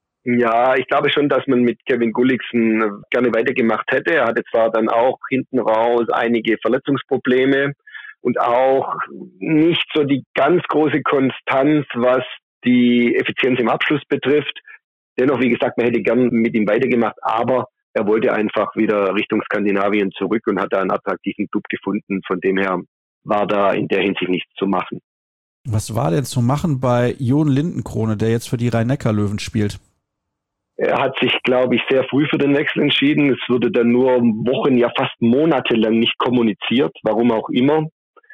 Ja, ich glaube schon, dass man mit Kevin Gulliksen gerne weitergemacht hätte. Er hatte zwar dann auch hinten raus einige Verletzungsprobleme, und auch nicht so die ganz große Konstanz, was die Effizienz im Abschluss betrifft. Dennoch, wie gesagt, man hätte gern mit ihm weitergemacht, aber er wollte einfach wieder Richtung Skandinavien zurück und hat da einen attraktiven Club gefunden. Von dem her war da in der Hinsicht nichts zu machen.
Was war denn zu machen bei Jon Lindenkrone, der jetzt für die Rhein-Neckar-Löwen spielt?
Er hat sich, glaube ich, sehr früh für den Wechsel entschieden. Es wurde dann nur Wochen, ja fast monatelang nicht kommuniziert, warum auch immer.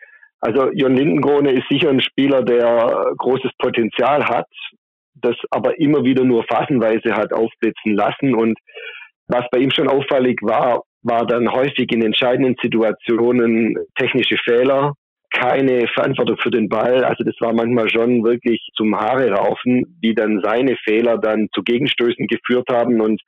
Also Jon Lindenkrone ist sicher ein Spieler, der großes Potenzial hat, das aber immer wieder nur phasenweise hat aufblitzen lassen. Und was bei ihm schon auffällig war, war dann häufig in entscheidenden Situationen technische Fehler, keine Verantwortung für den Ball. Also das war manchmal schon wirklich zum Haare raufen, wie dann seine Fehler dann zu Gegenstößen geführt haben. Und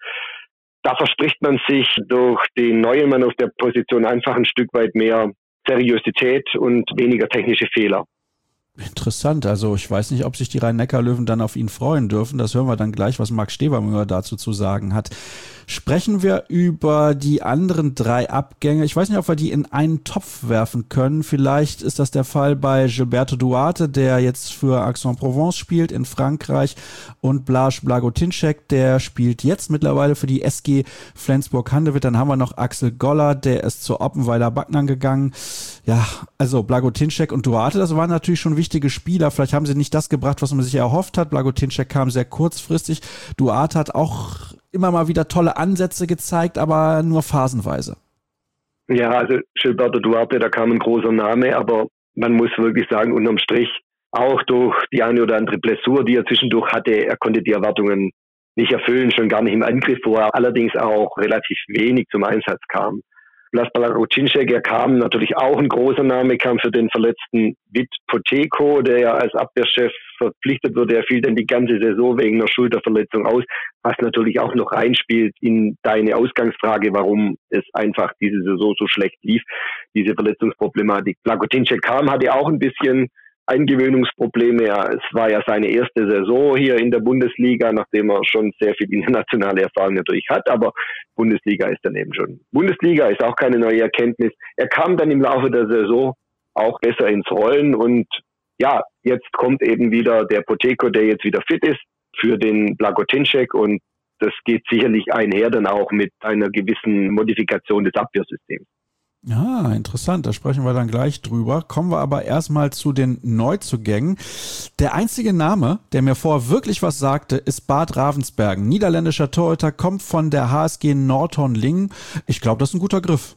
da verspricht man sich durch den neuen Mann auf der Position einfach ein Stück weit mehr Seriosität und weniger technische Fehler.
Interessant, also ich weiß nicht, ob sich die Rhein-Neckar-Löwen dann auf ihn freuen dürfen. Das hören wir dann gleich, was Marc Stevermüller dazu zu sagen hat. Sprechen wir über die anderen drei Abgänge. Ich weiß nicht, ob wir die in einen Topf werfen können. Vielleicht ist das der Fall bei Gilberto Duarte, der jetzt für Aix-en-Provence spielt in Frankreich, und Blaž Blagotinšek, der spielt jetzt mittlerweile für die S G Flensburg-Handewitt. Dann haben wir noch Axel Goller, der ist zur Oppenweiler Backnang gegangen. Ja, also Blagotinšek und Duarte, das waren natürlich schon wichtige Spieler. Vielleicht haben sie nicht das gebracht, was man sich erhofft hat. Blagotinšek kam sehr kurzfristig. Duarte hat auch immer mal wieder tolle Ansätze gezeigt, aber nur phasenweise.
Ja, also Gilberto Duarte, da kam ein großer Name, aber man muss wirklich sagen, unterm Strich, auch durch die eine oder andere Blessur, die er zwischendurch hatte, er konnte die Erwartungen nicht erfüllen, schon gar nicht im Angriff, wo er allerdings auch relativ wenig zum Einsatz kam. Blaž Blagotinšek, er kam natürlich auch ein großer Name, kam für den verletzten Vít Poteco, der ja als Abwehrchef verpflichtet wurde. Er fiel dann die ganze Saison wegen einer Schulterverletzung aus, was natürlich auch noch reinspielt in deine Ausgangsfrage, warum es einfach diese Saison so schlecht lief, diese Verletzungsproblematik. Blagotinšek kam, hatte auch ein bisschen Eingewöhnungsprobleme. Ja, es war ja seine erste Saison hier in der Bundesliga, nachdem er schon sehr viel internationale Erfahrung natürlich hat, aber Bundesliga ist dann eben schon. Bundesliga ist auch keine neue Erkenntnis. Er kam dann im Laufe der Saison auch besser ins Rollen und ja, jetzt kommt eben wieder der Poteco, der jetzt wieder fit ist für den Blagotinšek, und das geht sicherlich einher dann auch mit einer gewissen Modifikation des Abwehrsystems.
Ja, interessant, da sprechen wir dann gleich drüber. Kommen wir aber erstmal zu den Neuzugängen. Der einzige Name, der mir vorher wirklich was sagte, ist Bart Ravensbergen. Niederländischer Torhüter, kommt von der H S G Nordhorn-Lingen. Ich glaube, das ist ein guter Griff.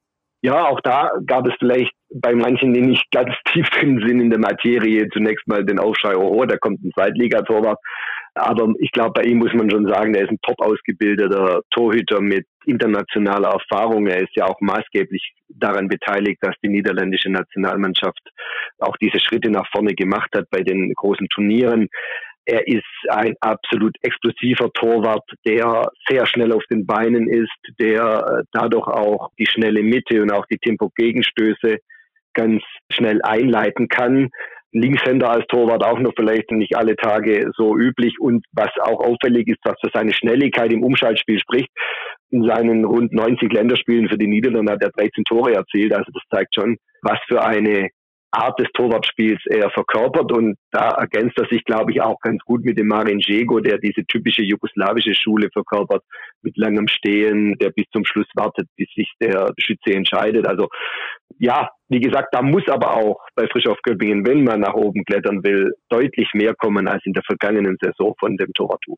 Ja, auch da gab es vielleicht bei manchen, die nicht ganz tief drin sind in der Materie, zunächst mal den Aufschrei, oh, da kommt ein Zweitligatorwart. Aber ich glaube, bei ihm muss man schon sagen, der ist ein top ausgebildeter Torhüter mit internationaler Erfahrung. Er ist ja auch maßgeblich daran beteiligt, dass die niederländische Nationalmannschaft auch diese Schritte nach vorne gemacht hat bei den großen Turnieren. Er ist ein absolut explosiver Torwart, der sehr schnell auf den Beinen ist, der dadurch auch die schnelle Mitte und auch die Tempo-Gegenstöße ganz schnell einleiten kann. Linkshänder als Torwart auch noch vielleicht nicht alle Tage so üblich, und was auch auffällig ist, was für seine Schnelligkeit im Umschaltspiel spricht. In seinen rund neunzig Länderspielen für die Niederlande hat er dreizehn Tore erzielt, also das zeigt schon, was für eine Art des Torwartspiels er verkörpert, und da ergänzt er sich, glaube ich, auch ganz gut mit dem Marin Jego, der diese typische jugoslawische Schule verkörpert, mit langem Stehen, der bis zum Schluss wartet, bis sich der Schütze entscheidet. Also ja, wie gesagt, da muss aber auch bei Frischhoff Göppingen, wenn man nach oben klettern will, deutlich mehr kommen als in der vergangenen Saison von dem Torwart.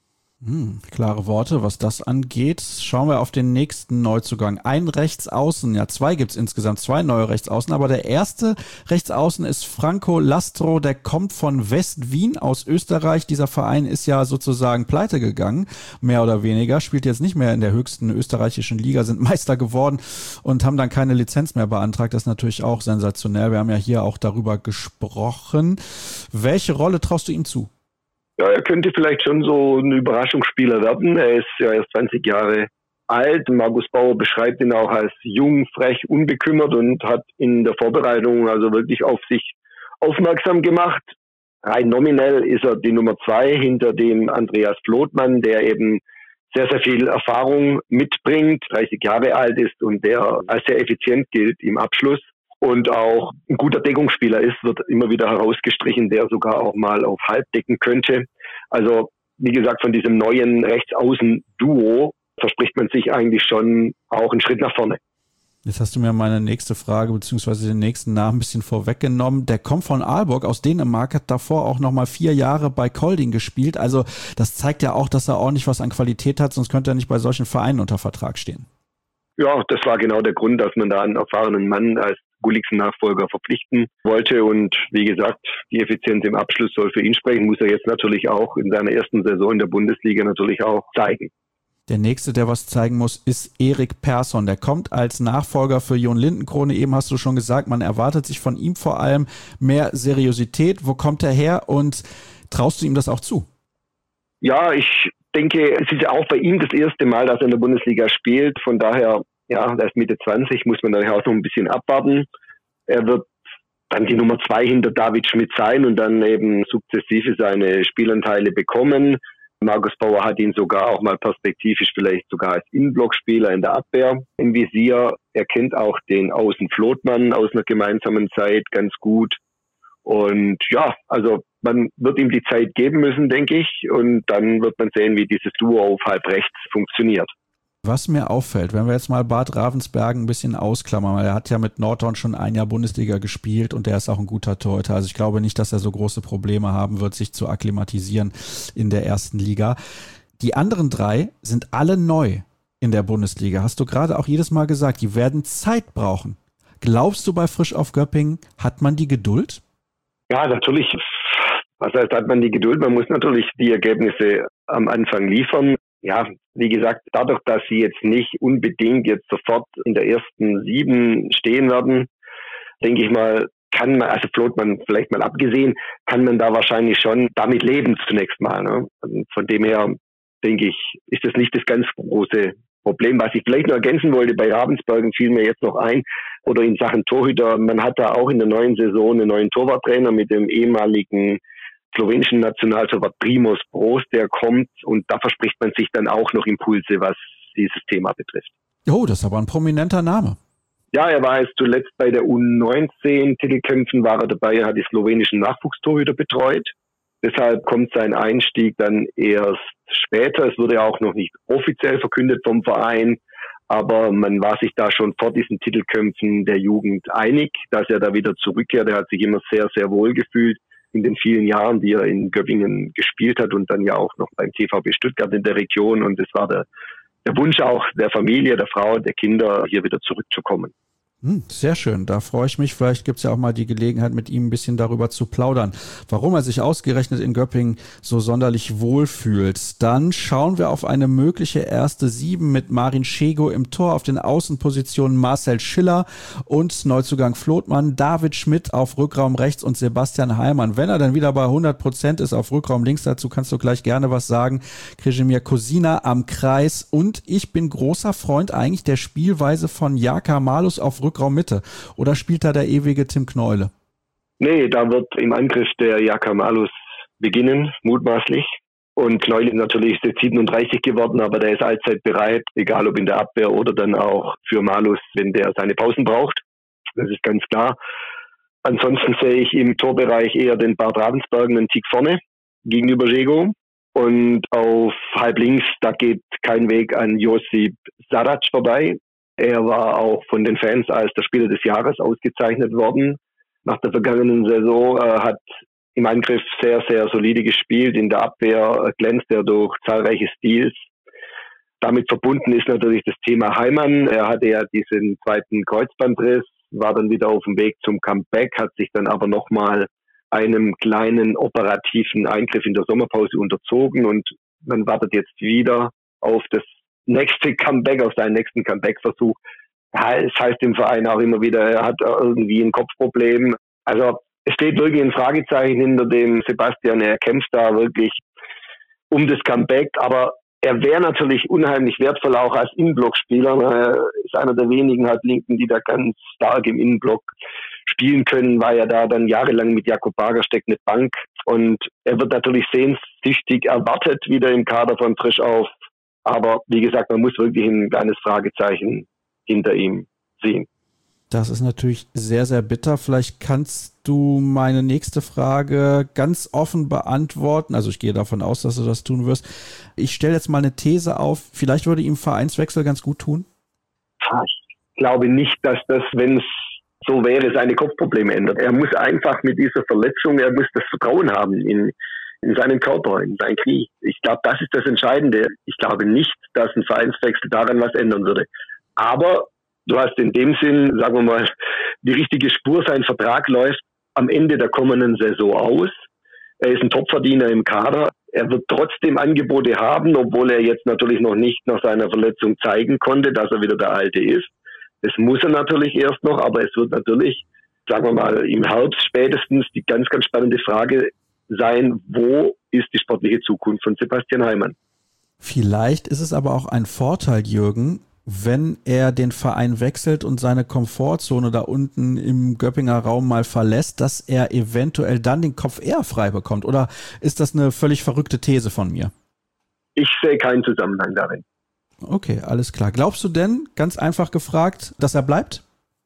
Hm, klare Worte, was das angeht. Schauen wir auf den nächsten Neuzugang. Ein Rechtsaußen, ja zwei gibt's insgesamt, zwei neue Rechtsaußen, aber der erste Rechtsaußen ist Franco Lastro, der kommt von West-Wien aus Österreich. Dieser Verein ist ja sozusagen pleite gegangen, mehr oder weniger, spielt jetzt nicht mehr in der höchsten österreichischen Liga, sind Meister geworden und haben dann keine Lizenz mehr beantragt. Das ist natürlich auch sensationell. Wir haben ja hier auch darüber gesprochen. Welche Rolle traust du ihm zu?
Ja, er könnte vielleicht schon so ein Überraschungsspieler werden. Er ist ja erst zwanzig Jahre alt. Markus Bauer beschreibt ihn auch als jung, frech, unbekümmert und hat in der Vorbereitung also wirklich auf sich aufmerksam gemacht. Rein nominell ist er die Nummer zwei hinter dem Andreas Flotmann, der eben sehr, sehr viel Erfahrung mitbringt, dreißig Jahre alt ist und der als sehr effizient gilt im Abschluss. Und auch ein guter Deckungsspieler ist, wird immer wieder herausgestrichen, der sogar auch mal auf Halb decken könnte. Also, wie gesagt, von diesem neuen Rechtsaußen-Duo verspricht man sich eigentlich schon auch einen Schritt nach vorne.
Jetzt hast du mir meine nächste Frage beziehungsweise den nächsten Namen ein bisschen vorweggenommen. Der kommt von Aalborg aus Dänemark, hat davor auch nochmal vier Jahre bei Kolding gespielt. Also das zeigt ja auch, dass er ordentlich was an Qualität hat, sonst könnte er nicht bei solchen Vereinen unter Vertrag stehen.
Ja, das war genau der Grund, dass man da einen erfahrenen Mann als Gulliksen-Nachfolger verpflichten wollte. Und wie gesagt, die Effizienz im Abschluss soll für ihn sprechen, muss er jetzt natürlich auch in seiner ersten Saison in der Bundesliga natürlich auch zeigen.
Der nächste, der was zeigen muss, ist Erik Persson. Der kommt als Nachfolger für Jon Lindenkrone. Eben hast du schon gesagt, man erwartet sich von ihm vor allem mehr Seriosität. Wo kommt er her und traust du ihm das auch zu?
Ja, ich denke, es ist ja auch bei ihm das erste Mal, dass er in der Bundesliga spielt. Von daher, ja, er ist Mitte zwanzig, muss man daher auch noch ein bisschen abwarten. Er wird dann die Nummer zwei hinter David Schmidt sein und dann eben sukzessive seine Spielanteile bekommen. Markus Bauer hat ihn sogar auch mal perspektivisch vielleicht sogar als Innenblockspieler in der Abwehr im Visier. Er kennt auch den Außen Flotmann aus einer gemeinsamen Zeit ganz gut. Und ja, also man wird ihm die Zeit geben müssen, denke ich. Und dann wird man sehen, wie dieses Duo auf halb rechts funktioniert.
Was mir auffällt, wenn wir jetzt mal Bad Ravensbergen ein bisschen ausklammern, weil er hat ja mit Nordhorn schon ein Jahr Bundesliga gespielt und er ist auch ein guter Torhüter. Also ich glaube nicht, dass er so große Probleme haben wird, sich zu akklimatisieren in der ersten Liga. Die anderen drei sind alle neu in der Bundesliga. Hast du gerade auch jedes Mal gesagt, die werden Zeit brauchen. Glaubst du, bei Frisch auf Göppingen hat man die Geduld?
Ja, natürlich. Was heißt, hat man die Geduld? Man muss natürlich die Ergebnisse am Anfang liefern. Ja, wie gesagt, dadurch, dass sie jetzt nicht unbedingt jetzt sofort in der ersten sieben stehen werden, denke ich mal, kann man, also Flotmann vielleicht mal abgesehen, kann man da wahrscheinlich schon damit leben zunächst mal. Ne? Und von dem her, denke ich, ist das nicht das ganz große Problem. Was ich vielleicht noch ergänzen wollte, bei Ravensbergen fiel mir jetzt noch ein, oder in Sachen Torhüter, man hat da auch in der neuen Saison einen neuen Torwarttrainer mit dem ehemaligen slowenischen Nationaltorwart Primož Brož, der kommt, und da verspricht man sich dann auch noch Impulse, was dieses Thema betrifft.
Oh, das ist aber ein prominenter Name.
Ja, er war jetzt zuletzt bei der U neunzehn Titelkämpfen, war er dabei, er hat die slowenischen Nachwuchstorhüter betreut. Deshalb kommt sein Einstieg dann erst später. Es wurde auch noch nicht offiziell verkündet vom Verein, aber man war sich da schon vor diesen Titelkämpfen der Jugend einig, dass er da wieder zurückkehrt. Er hat sich immer sehr, sehr wohl gefühlt in den vielen Jahren, die er in Göppingen gespielt hat und dann ja auch noch beim T V B Stuttgart in der Region. Und es war der, der Wunsch auch der Familie, der Frau, der Kinder, hier wieder zurückzukommen.
Hm, sehr schön, da freue ich mich. Vielleicht gibt es ja auch mal die Gelegenheit, mit ihm ein bisschen darüber zu plaudern, warum er sich ausgerechnet in Göppingen so sonderlich wohlfühlt. Dann schauen wir auf eine mögliche erste Sieben mit Marin Schego im Tor, auf den Außenpositionen Marcel Schiller und Neuzugang Flotmann, David Schmidt auf Rückraum rechts und Sebastian Heilmann. Wenn er dann wieder bei hundert Prozent ist auf Rückraum links, dazu kannst du gleich gerne was sagen. Krešimir Kozina am Kreis, und ich bin großer Freund eigentlich der Spielweise von Jaka Malus auf Rückraum Mitte. Oder spielt da der ewige Tim Kneule?
Nee, da wird im Angriff der Jaka Malus beginnen, mutmaßlich. Und Kneule natürlich ist jetzt siebenunddreißig geworden, aber der ist allzeit bereit, egal ob in der Abwehr oder dann auch für Malus, wenn der seine Pausen braucht. Das ist ganz klar. Ansonsten sehe ich im Torbereich eher den Bad Ravensbergen einen Tick vorne gegenüber Schego. Und auf halb links, da geht kein Weg an Josip Sarac vorbei. Er war auch von den Fans als der Spieler des Jahres ausgezeichnet worden. Nach der vergangenen Saison äh, hat im Angriff sehr, sehr solide gespielt. In der Abwehr glänzt er durch zahlreiche Steals. Damit verbunden ist natürlich das Thema Heilmann. Er hatte ja diesen zweiten Kreuzbandriss, war dann wieder auf dem Weg zum Comeback, hat sich dann aber nochmal einem kleinen operativen Eingriff in der Sommerpause unterzogen, und man wartet jetzt wieder auf das nächste Comeback, auf seinen nächsten Comeback-Versuch. Ja, es heißt im Verein auch immer wieder, er hat irgendwie ein Kopfproblem. Also es steht wirklich ein Fragezeichen hinter dem Sebastian. Er kämpft da wirklich um das Comeback, aber er wäre natürlich unheimlich wertvoll auch als Innenblockspieler. Er ist einer der wenigen Halblinken, die da ganz stark im Innenblock spielen können, war ja da dann jahrelang mit Jakob Bagersteck eine Bank, und er wird natürlich sehnsüchtig erwartet wieder im Kader von Frisch auf. Aber wie gesagt, man muss wirklich ein kleines Fragezeichen hinter ihm sehen.
Das ist natürlich sehr, sehr bitter. Vielleicht kannst du meine nächste Frage ganz offen beantworten. Also ich gehe davon aus, dass du das tun wirst. Ich stelle jetzt mal eine These auf. Vielleicht würde ihm Vereinswechsel ganz gut tun?
glaube nicht, dass das, wenn es so wäre, seine Kopfprobleme ändert. Er muss einfach mit dieser Verletzung, er muss das Vertrauen haben in, in seinen Körper, in sein Knie. Ich glaube, das ist das Entscheidende. Ich glaube nicht, dass ein Vereinswechsel daran was ändern würde. Aber du hast in dem Sinn, sagen wir mal, die richtige Spur. Sein Vertrag läuft am Ende der kommenden Saison aus. Er ist ein Topverdiener im Kader. Er wird trotzdem Angebote haben, obwohl er jetzt natürlich noch nicht nach seiner Verletzung zeigen konnte, dass er wieder der Alte ist. Das muss er natürlich erst noch, aber es wird natürlich, sagen wir mal, im Herbst spätestens die ganz, ganz spannende Frage sein, wo ist die sportliche Zukunft von Sebastian Heimann?
Vielleicht ist es aber auch ein Vorteil, Jürgen, wenn er den Verein wechselt und seine Komfortzone da unten im Göppinger Raum mal verlässt, dass er eventuell dann den Kopf eher frei bekommt? Oder ist das eine völlig verrückte These von mir?
Ich sehe keinen Zusammenhang darin.
Okay, alles klar. Glaubst du denn, ganz einfach gefragt, dass er bleibt?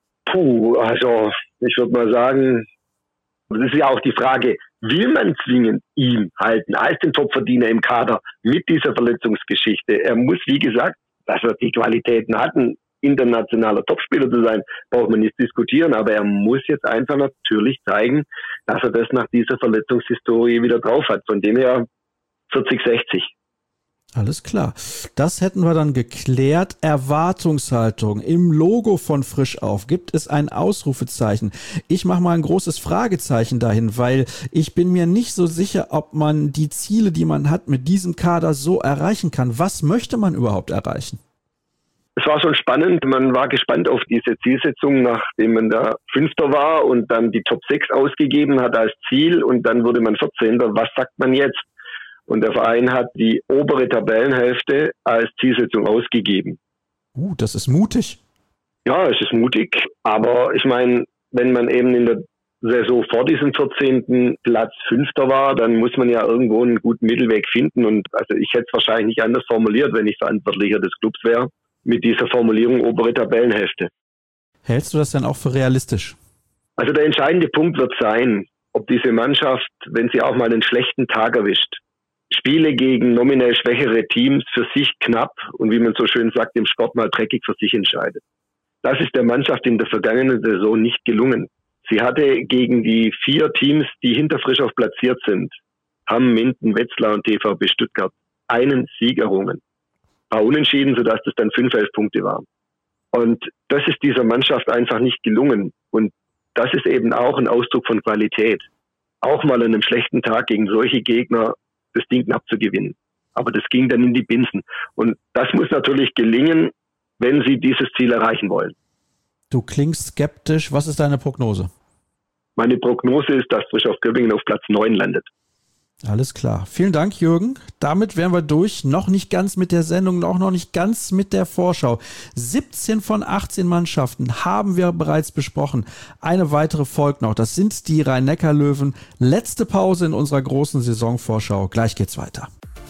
Puh, also ich würde mal sagen, das ist ja auch die Frage, will man zwingend ihn halten als den Topverdiener im Kader mit dieser Verletzungsgeschichte? Er muss, wie gesagt, dass er die Qualitäten hat, ein internationaler Topspieler zu sein, braucht man nicht diskutieren, aber er muss jetzt einfach natürlich zeigen, dass er das nach dieser Verletzungshistorie wieder drauf hat. Von dem her vierzig sechzig.
Alles klar. Das hätten wir dann geklärt. Erwartungshaltung. Im Logo von Frisch Auf gibt es ein Ausrufezeichen. Ich mache mal ein großes Fragezeichen dahin, weil ich bin mir nicht so sicher, ob man die Ziele, die man hat, mit diesem Kader so erreichen kann. Was möchte man überhaupt erreichen?
Es war schon spannend. Man war gespannt auf diese Zielsetzung, nachdem man da Fünfter war und dann die Top sechs ausgegeben hat als Ziel und dann wurde man vierzehnter. Was sagt man jetzt? Und der Verein hat die obere Tabellenhälfte als Zielsetzung ausgegeben.
Uh, das ist mutig.
Ja, es ist mutig. Aber ich meine, wenn man eben in der Saison vor diesem vierzehnten Platz Fünfter war, dann muss man ja irgendwo einen guten Mittelweg finden. Und also ich hätte es wahrscheinlich nicht anders formuliert, wenn ich Verantwortlicher des Clubs wäre, mit dieser Formulierung obere Tabellenhälfte.
Hältst du das denn auch für realistisch?
Also der entscheidende Punkt wird sein, ob diese Mannschaft, wenn sie auch mal einen schlechten Tag erwischt, Spiele gegen nominell schwächere Teams für sich knapp und wie man so schön sagt, im Sport mal dreckig für sich entscheidet. Das ist der Mannschaft in der vergangenen Saison nicht gelungen. Sie hatte gegen die vier Teams, die hinter Frisch Auf platziert sind, Hamm, Minden, Wetzlar und T V B Stuttgart, einen Sieg errungen. Ein paar Unentschieden, sodass das dann fünf, elf Punkte waren. Und das ist dieser Mannschaft einfach nicht gelungen. Und das ist eben auch ein Ausdruck von Qualität. Auch mal an einem schlechten Tag gegen solche Gegner das Ding knapp zu gewinnen. Aber das ging dann in die Binsen. Und das muss natürlich gelingen, wenn sie dieses Ziel erreichen wollen.
Du klingst skeptisch. Was ist deine Prognose?
Meine Prognose ist, dass Frisch Auf Göppingen auf Platz neun landet.
Alles klar. Vielen Dank, Jürgen. Damit wären wir durch. Noch nicht ganz mit der Sendung, auch noch nicht ganz mit der Vorschau. siebzehn von achtzehn Mannschaften haben wir bereits besprochen. Eine weitere folgt noch. Das sind die Rhein-Neckar-Löwen. Letzte Pause in unserer großen Saisonvorschau. Gleich geht's weiter.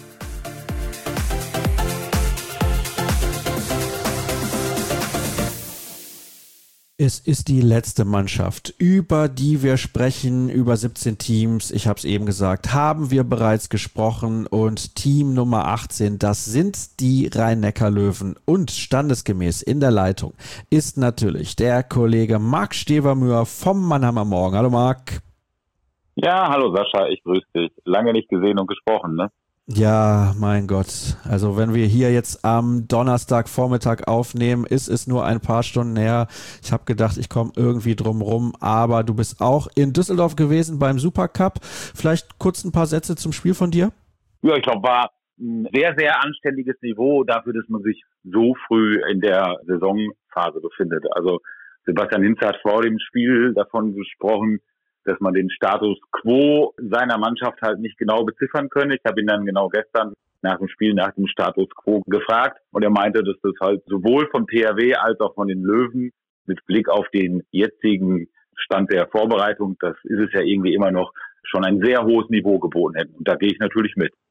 Es ist die letzte Mannschaft, über die wir sprechen, über siebzehn Teams. Ich habe es eben gesagt, haben wir bereits gesprochen. Und Team Nummer achtzehn, das sind die Rhein-Neckar-Löwen. Und standesgemäß in der Leitung ist natürlich der Kollege Marc Stevermüher vom Mannheimer Morgen. Hallo Marc.
Ja, hallo Sascha, ich grüße dich. Lange nicht gesehen und gesprochen, ne?
Ja, mein Gott. Also wenn wir hier jetzt am Donnerstagvormittag aufnehmen, ist es nur ein paar Stunden her. Ich habe gedacht, ich komme irgendwie drum rum, aber du bist auch in Düsseldorf gewesen beim Supercup. Vielleicht kurz ein paar Sätze zum Spiel von dir?
Ja, ich glaube, war ein sehr, sehr anständiges Niveau dafür, dass man sich so früh in der Saisonphase befindet. Also Sebastian Hinz hat vor dem Spiel davon gesprochen, dass man den Status quo seiner Mannschaft halt nicht genau beziffern könne. Ich habe ihn dann genau gestern nach dem Spiel, nach dem Status quo gefragt und er meinte, dass das halt sowohl von P R W als auch von den Löwen mit Blick auf den jetzigen Stand der Vorbereitung, das ist es ja irgendwie immer noch, schon ein sehr hohes Niveau geboten hätten. Und da gehe ich natürlich mit.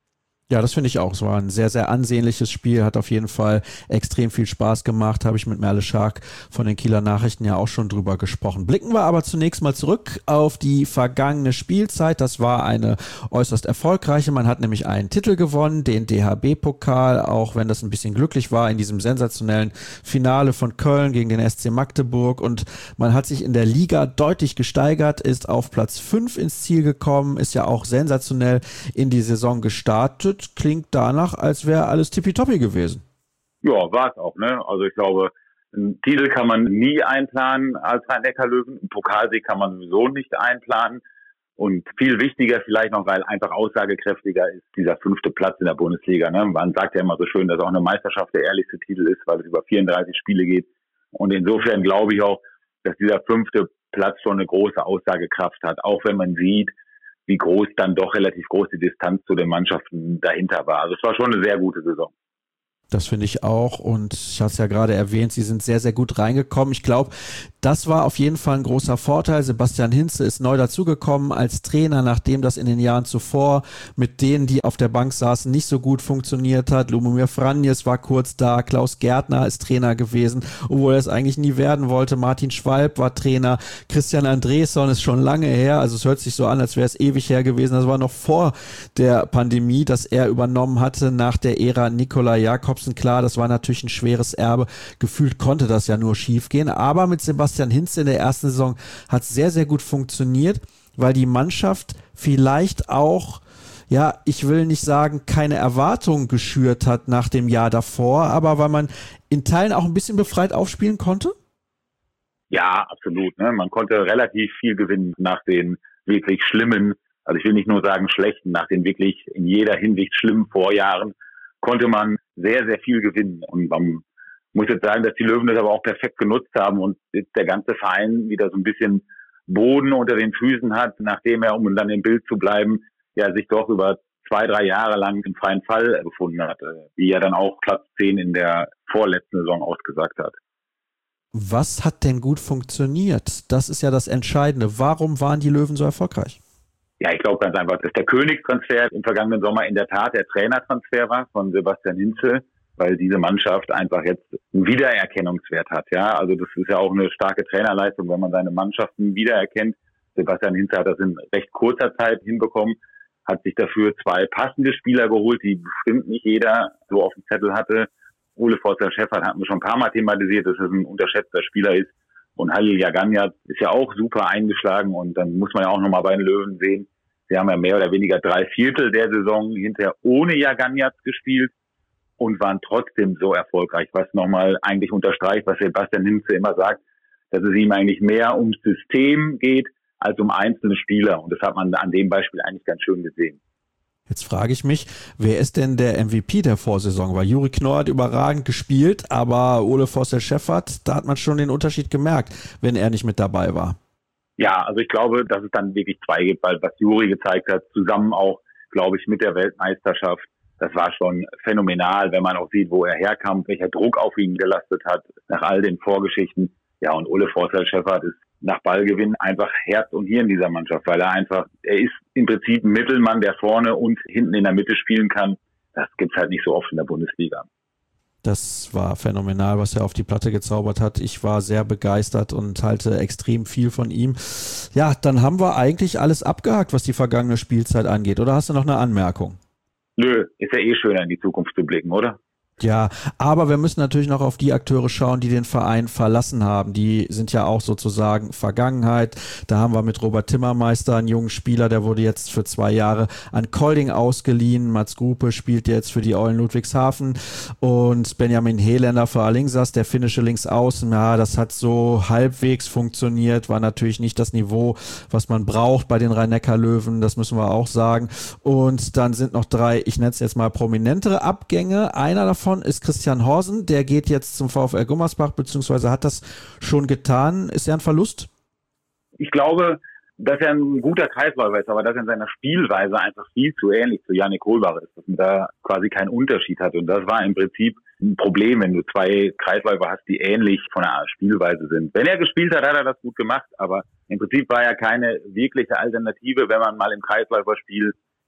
Ja, das finde ich auch. Es war ein sehr, sehr ansehnliches Spiel, hat auf jeden Fall extrem viel Spaß gemacht, habe ich mit Merle Schark von den Kieler Nachrichten ja auch schon drüber gesprochen. Blicken wir aber zunächst mal zurück auf die vergangene Spielzeit. Das war eine äußerst erfolgreiche. Man hat nämlich einen Titel gewonnen, den D H B-Pokal, auch wenn das ein bisschen glücklich war in diesem sensationellen Finale von Köln gegen den S C Magdeburg, und man hat sich in der Liga deutlich gesteigert, ist auf Platz fünf ins Ziel gekommen, ist ja auch sensationell in die Saison gestartet. Klingt danach, als wäre alles tippitoppi gewesen.
Ja, war es auch, ne? Also ich glaube, einen Titel kann man nie einplanen als Rhein-Neckar-Löwen. Einen Pokalsieg kann man sowieso nicht einplanen. Und viel wichtiger vielleicht noch, weil einfach aussagekräftiger ist dieser fünfte Platz in der Bundesliga. Ne? Man sagt ja immer so schön, dass auch eine Meisterschaft der ehrlichste Titel ist, weil es über vierunddreißig Spiele geht. Und insofern glaube ich auch, dass dieser fünfte Platz schon eine große Aussagekraft hat, auch wenn man sieht, wie groß dann doch relativ groß die Distanz zu den Mannschaften dahinter war. Also es war schon eine sehr gute Saison.
Das finde ich auch, und ich hatte es ja gerade erwähnt, sie sind sehr, sehr gut reingekommen. Ich glaube, das war auf jeden Fall ein großer Vorteil. Sebastian Hinze ist neu dazugekommen als Trainer, nachdem das in den Jahren zuvor mit denen, die auf der Bank saßen, nicht so gut funktioniert hat. Lubomir Franjes war kurz da, Klaus Gärtner ist Trainer gewesen, obwohl er es eigentlich nie werden wollte. Martin Schwalb war Trainer, Christian Andresson ist schon lange her, also es hört sich so an, als wäre es ewig her gewesen. Das war noch vor der Pandemie, dass er übernommen hatte nach der Ära Nikola Jakobsen. Klar, das war natürlich ein schweres Erbe. Gefühlt konnte das ja nur schief gehen. Aber mit Sebastian Hinze in der ersten Saison hat es sehr, sehr gut funktioniert, weil die Mannschaft vielleicht auch, ja, ich will nicht sagen, keine Erwartungen geschürt hat nach dem Jahr davor, aber weil man in Teilen auch ein bisschen befreit aufspielen konnte?
Ja, absolut. Ne? Man konnte relativ viel gewinnen nach den wirklich schlimmen, also ich will nicht nur sagen schlechten, nach den wirklich in jeder Hinsicht schlimmen Vorjahren konnte man sehr, sehr viel gewinnen. Und man muss jetzt sagen, dass die Löwen das aber auch perfekt genutzt haben und jetzt der ganze Verein wieder so ein bisschen Boden unter den Füßen hat, nachdem er, um dann im Bild zu bleiben, ja sich doch über zwei, drei Jahre lang im freien Fall befunden hat, wie er dann auch Platz zehn in der vorletzten Saison ausgesagt hat.
Was hat denn gut funktioniert? Das ist ja das Entscheidende. Warum waren die Löwen so erfolgreich?
Ja, ich glaube ganz einfach, dass der Königstransfer im vergangenen Sommer in der Tat der Trainertransfer war von Sebastian Hinze, weil diese Mannschaft einfach jetzt einen Wiedererkennungswert hat. Ja, also das ist ja auch eine starke Trainerleistung, wenn man seine Mannschaften wiedererkennt. Sebastian Hinze hat das in recht kurzer Zeit hinbekommen, hat sich dafür zwei passende Spieler geholt, die bestimmt nicht jeder so auf dem Zettel hatte. Ole Forster-Schäffert hatten wir schon ein paar Mal thematisiert, dass es ein unterschätzter Spieler ist. Und Halil Yaganjat ist ja auch super eingeschlagen, und dann muss man ja auch nochmal bei den Löwen sehen, sie haben ja mehr oder weniger drei Viertel der Saison hinterher ohne Yaganjat gespielt und waren trotzdem so erfolgreich, was nochmal eigentlich unterstreicht, was Sebastian Hinze immer sagt, dass es ihm eigentlich mehr ums System geht als um einzelne Spieler, und das hat man an dem Beispiel eigentlich ganz schön gesehen.
Jetzt frage ich mich, wer ist denn der M V P der Vorsaison? Weil Juri Knorr hat überragend gespielt, aber Ole Forster-Schäffert, da hat man schon den Unterschied gemerkt, wenn er nicht mit dabei war.
Ja, also ich glaube, dass es dann wirklich zwei gibt, weil was Juri gezeigt hat, zusammen auch, glaube ich, mit der Weltmeisterschaft, das war schon phänomenal, wenn man auch sieht, wo er herkam, welcher Druck auf ihn gelastet hat, nach all den Vorgeschichten. Ja, und Ole Forster-Schäffert ist nach Ballgewinn einfach Herz und Hirn dieser Mannschaft, weil er einfach, er ist im Prinzip ein Mittelmann, der vorne und hinten in der Mitte spielen kann. Das gibt's halt nicht so oft in der Bundesliga.
Das war phänomenal, was er auf die Platte gezaubert hat. Ich war sehr begeistert und halte extrem viel von ihm. Ja, dann haben wir eigentlich alles abgehakt, was die vergangene Spielzeit angeht. Oder hast du noch eine Anmerkung?
Nö, ist ja eh schöner in die Zukunft zu blicken, oder?
Ja, aber wir müssen natürlich noch auf die Akteure schauen, die den Verein verlassen haben. Die sind ja auch sozusagen Vergangenheit. Da haben wir mit Robert Timmermeister einen jungen Spieler, der wurde jetzt für zwei Jahre an Kolding ausgeliehen. Mats Grupe spielt jetzt für die Eulen Ludwigshafen und Benjamin Heländer für Alingsås, der finnische Linksaußen. Ja, das hat so halbwegs funktioniert, war natürlich nicht das Niveau, was man braucht bei den Rhein-Neckar-Löwen, das müssen wir auch sagen. Und dann sind noch drei, ich nenne es jetzt mal prominentere Abgänge. Einer davon ist Christian Horsen, der geht jetzt zum VfL Gummersbach, beziehungsweise hat das schon getan. Ist er ein Verlust?
Ich glaube, dass er ein guter Kreisläufer ist, aber dass er in seiner Spielweise einfach viel zu ähnlich zu Yannick Kohlbach ist, dass man da quasi keinen Unterschied hat. Und das war im Prinzip ein Problem, wenn du zwei Kreisläufer hast, die ähnlich von der Spielweise sind. Wenn er gespielt hat, hat er das gut gemacht, aber im Prinzip war er keine wirkliche Alternative, wenn man mal im Kreisläuferspiel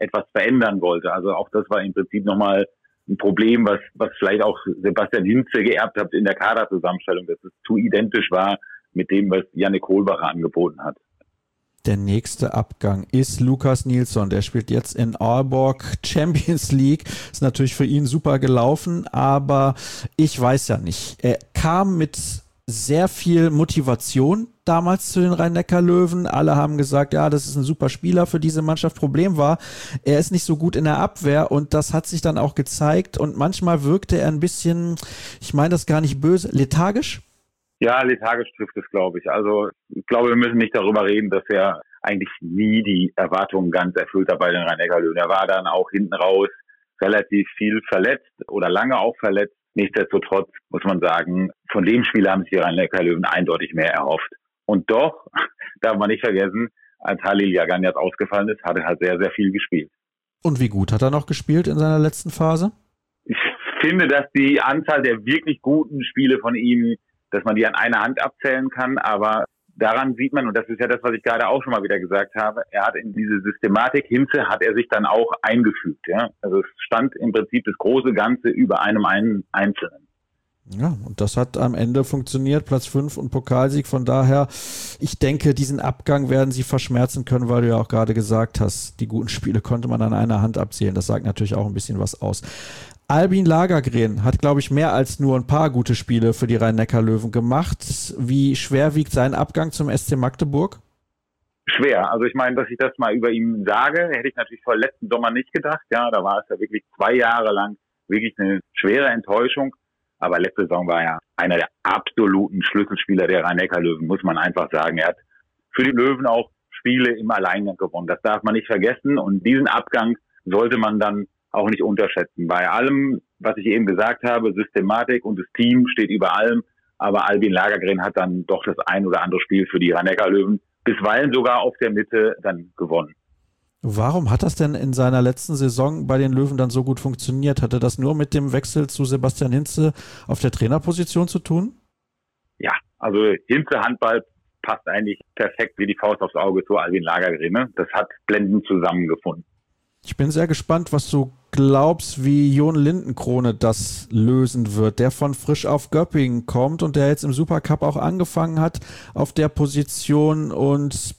etwas verändern wollte. Also auch das war im Prinzip nochmal ein Problem, was, was vielleicht auch Sebastian Hinze geerbt hat in der Kaderzusammenstellung, dass es zu identisch war mit dem, was Yannick Kohlbacher angeboten hat.
Der nächste Abgang ist Lukas Nilsson. Der spielt jetzt in Aalborg Champions League. Ist natürlich für ihn super gelaufen, aber ich weiß ja nicht. Er kam mit sehr viel Motivation damals zu den Rhein-Neckar-Löwen. Alle haben gesagt, ja, das ist ein super Spieler für diese Mannschaft. Problem war, er ist nicht so gut in der Abwehr und das hat sich dann auch gezeigt und manchmal wirkte er ein bisschen, ich meine das gar nicht böse, lethargisch.
Ja, lethargisch trifft es, glaube ich. Also ich glaube, wir müssen nicht darüber reden, dass er eigentlich nie die Erwartungen ganz erfüllt hat bei den Rhein-Neckar-Löwen. Er war dann auch hinten raus relativ viel verletzt oder lange auch verletzt. Nichtsdestotrotz muss man sagen, von dem Spieler haben sich die Rhein-Neckar-Löwen eindeutig mehr erhofft. Und doch, darf man nicht vergessen, als Halil Yagan jetzt ausgefallen ist, hat er halt sehr, sehr viel gespielt.
Und wie gut hat er noch gespielt in seiner letzten Phase?
Ich finde, dass die Anzahl der wirklich guten Spiele von ihm, dass man die an einer Hand abzählen kann, aber daran sieht man, und das ist ja das, was ich gerade auch schon mal wieder gesagt habe, er hat in diese Systematik Hinze, hat er sich dann auch eingefügt. Ja? Also es stand im Prinzip das große Ganze über einem einen Einzelnen.
Ja, und das hat am Ende funktioniert, Platz fünf und Pokalsieg. Von daher, ich denke, diesen Abgang werden sie verschmerzen können, weil du ja auch gerade gesagt hast, die guten Spiele konnte man an einer Hand abzählen. Das sagt natürlich auch ein bisschen was aus. Albin Lagergren hat, glaube ich, mehr als nur ein paar gute Spiele für die Rhein-Neckar-Löwen gemacht. Wie schwer wiegt sein Abgang zum S C Magdeburg?
Schwer. Also ich meine, dass ich das mal über ihn sage, hätte ich natürlich vor letzten Sommer nicht gedacht. Ja, da war es ja wirklich zwei Jahre lang wirklich eine schwere Enttäuschung. Aber letzte Saison war er einer der absoluten Schlüsselspieler der Rhein-Neckar-Löwen, muss man einfach sagen. Er hat für die Löwen auch Spiele im Alleingang gewonnen. Das darf man nicht vergessen. Und diesen Abgang sollte man dann auch nicht unterschätzen. Bei allem, was ich eben gesagt habe, Systematik und das Team steht über allem. Aber Albin Lagergren hat dann doch das ein oder andere Spiel für die Rhein-Neckar-Löwen bisweilen sogar auf der Mitte dann gewonnen.
Warum hat das denn in seiner letzten Saison bei den Löwen dann so gut funktioniert? Hatte das nur mit dem Wechsel zu Sebastian Hinze auf der Trainerposition zu tun?
Ja, also Hinze Handball passt eigentlich perfekt wie die Faust aufs Auge zu Albin Lagergren. Ne? Das hat blendend zusammengefunden.
Ich bin sehr gespannt, was du glaubst, wie Jon Lindenkrone das lösen wird, der von Frisch auf Göppingen kommt und der jetzt im Supercup auch angefangen hat auf der Position und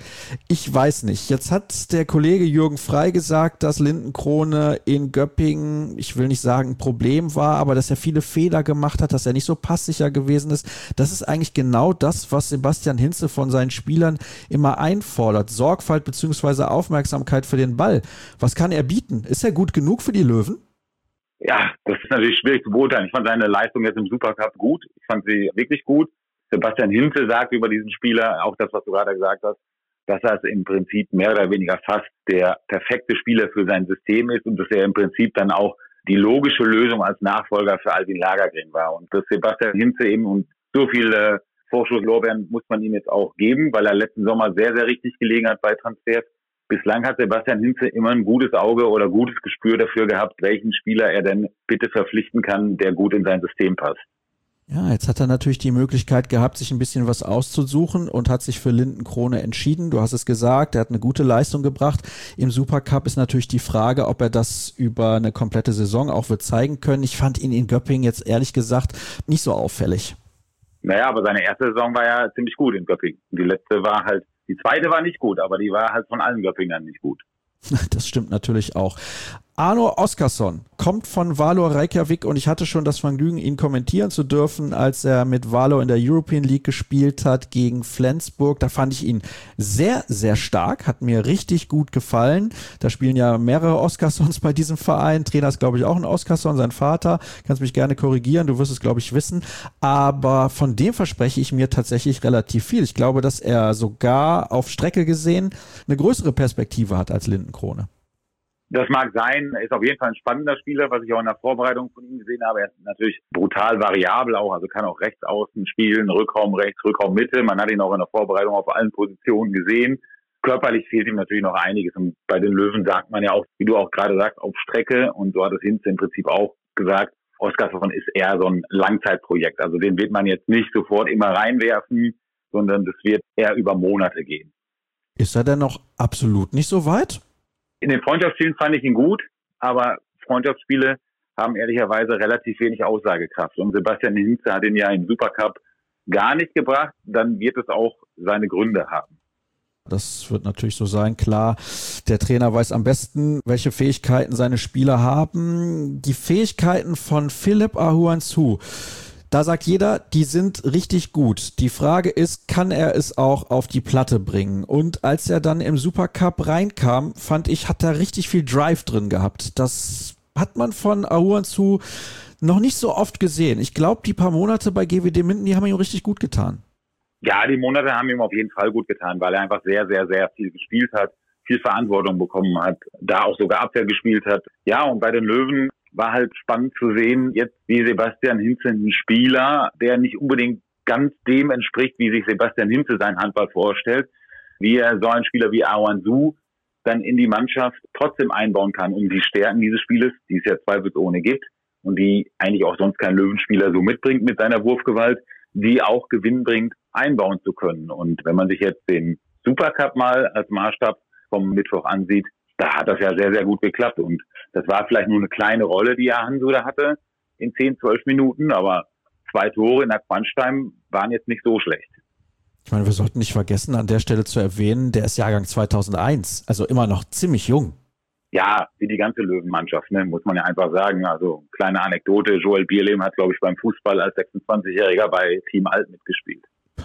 ich weiß nicht. Jetzt hat der Kollege Jürgen Frey gesagt, dass Lindenkrone in Göppingen, ich will nicht sagen ein Problem war, aber dass er viele Fehler gemacht hat, dass er nicht so passsicher gewesen ist. Das ist eigentlich genau das, was Sebastian Hinze von seinen Spielern immer einfordert. Sorgfalt bzw. Aufmerksamkeit für den Ball. Was kann er bieten? Ist er gut genug für die Löwen?
Ja, das ist natürlich schwierig zu beurteilen. Ich fand seine Leistung jetzt im Supercup gut. Ich fand sie wirklich gut. Sebastian Hinze sagt über diesen Spieler, auch das, was du gerade gesagt hast, dass er im Prinzip mehr oder weniger fast der perfekte Spieler für sein System ist und dass er im Prinzip dann auch die logische Lösung als Nachfolger für Albin Lagergren war. Und dass Sebastian Hinze eben und so viele Vorschusslorbeeren muss man ihm jetzt auch geben, weil er letzten Sommer sehr, sehr richtig gelegen hat bei Transfers. Bislang hat Sebastian Hinze immer ein gutes Auge oder gutes Gespür dafür gehabt, welchen Spieler er denn bitte verpflichten kann, der gut in sein System passt.
Ja, jetzt hat er natürlich die Möglichkeit gehabt, sich ein bisschen was auszusuchen und hat sich für Lindenkrone entschieden. Du hast es gesagt, er hat eine gute Leistung gebracht. Im Supercup ist natürlich die Frage, ob er das über eine komplette Saison auch wird zeigen können. Ich fand ihn in Göppingen jetzt ehrlich gesagt nicht so auffällig.
Naja, aber seine erste Saison war ja ziemlich gut in Göppingen. Die letzte war halt, die zweite war nicht gut, aber die war halt von allen Göppingern nicht gut.
Das stimmt natürlich auch. Arno Oskarsson kommt von Valor Reykjavik und ich hatte schon das Vergnügen, ihn kommentieren zu dürfen, als er mit Valor in der European League gespielt hat gegen Flensburg. Da fand ich ihn sehr, sehr stark, hat mir richtig gut gefallen. Da spielen ja mehrere Oskarssons bei diesem Verein. Trainer ist, glaube ich, auch ein Oskarsson, sein Vater. Kannst mich gerne korrigieren, du wirst es, glaube ich, wissen. Aber von dem verspreche ich mir tatsächlich relativ viel. Ich glaube, dass er sogar auf Strecke gesehen eine größere Perspektive hat als Lindenkrone.
Das mag sein, er ist auf jeden Fall ein spannender Spieler, was ich auch in der Vorbereitung von ihm gesehen habe. Er ist natürlich brutal variabel auch, also kann auch rechts außen spielen, Rückraum rechts, Rückraum Mitte. Man hat ihn auch in der Vorbereitung auf allen Positionen gesehen. Körperlich fehlt ihm natürlich noch einiges. Und bei den Löwen sagt man ja auch, wie du auch gerade sagst, auf Strecke. Und so hat es Hinze im Prinzip auch gesagt, Oskarsson ist eher so ein Langzeitprojekt. Also den wird man jetzt nicht sofort immer reinwerfen, sondern das wird eher über Monate gehen.
Ist er denn noch absolut nicht so weit?
In den Freundschaftsspielen fand ich ihn gut, aber Freundschaftsspiele haben ehrlicherweise relativ wenig Aussagekraft. Und Sebastian Hinze hat ihn ja im Supercup gar nicht gebracht, dann wird es auch seine Gründe haben.
Das wird natürlich so sein, klar. Der Trainer weiß am besten, welche Fähigkeiten seine Spieler haben. Die Fähigkeiten von Philipp Ahuanzu, da sagt jeder, die sind richtig gut. Die Frage ist, kann er es auch auf die Platte bringen? Und als er dann im Supercup reinkam, fand ich, hat er richtig viel Drive drin gehabt. Das hat man von Ahuanzu noch nicht so oft gesehen. Ich glaube, die paar Monate bei G W D Minden, die haben ihm richtig gut getan.
Ja, die Monate haben ihm auf jeden Fall gut getan, weil er einfach sehr, sehr, sehr viel gespielt hat, viel Verantwortung bekommen hat, da auch sogar Abwehr gespielt hat. Ja, und bei den Löwen war halt spannend zu sehen, jetzt wie Sebastian Hinze, ein Spieler, der nicht unbedingt ganz dem entspricht, wie sich Sebastian Hinze seinen Handball vorstellt, wie er so einen Spieler wie Ahuanzu dann in die Mannschaft trotzdem einbauen kann, um die Stärken dieses Spieles, die es ja zweifelsohne gibt und die eigentlich auch sonst kein Löwenspieler so mitbringt mit seiner Wurfgewalt, die auch Gewinn bringt, einbauen zu können. Und wenn man sich jetzt den Supercup mal als Maßstab vom Mittwoch ansieht, da hat das ja sehr, sehr gut geklappt. Und das war vielleicht nur eine kleine Rolle, die Ahuanzu da hatte in zehn, zwölf Minuten, aber zwei Tore in der Quanstein waren jetzt nicht so schlecht.
Ich meine, wir sollten nicht vergessen, an der Stelle zu erwähnen, der ist Jahrgang zweitausendeins, also immer noch ziemlich jung.
Ja, wie die ganze Löwenmannschaft, ne, muss man ja einfach sagen. Also kleine Anekdote, Joel Bierlehm hat, glaube ich, beim Fußball als sechsundzwanzigjähriger bei Team Alt mitgespielt.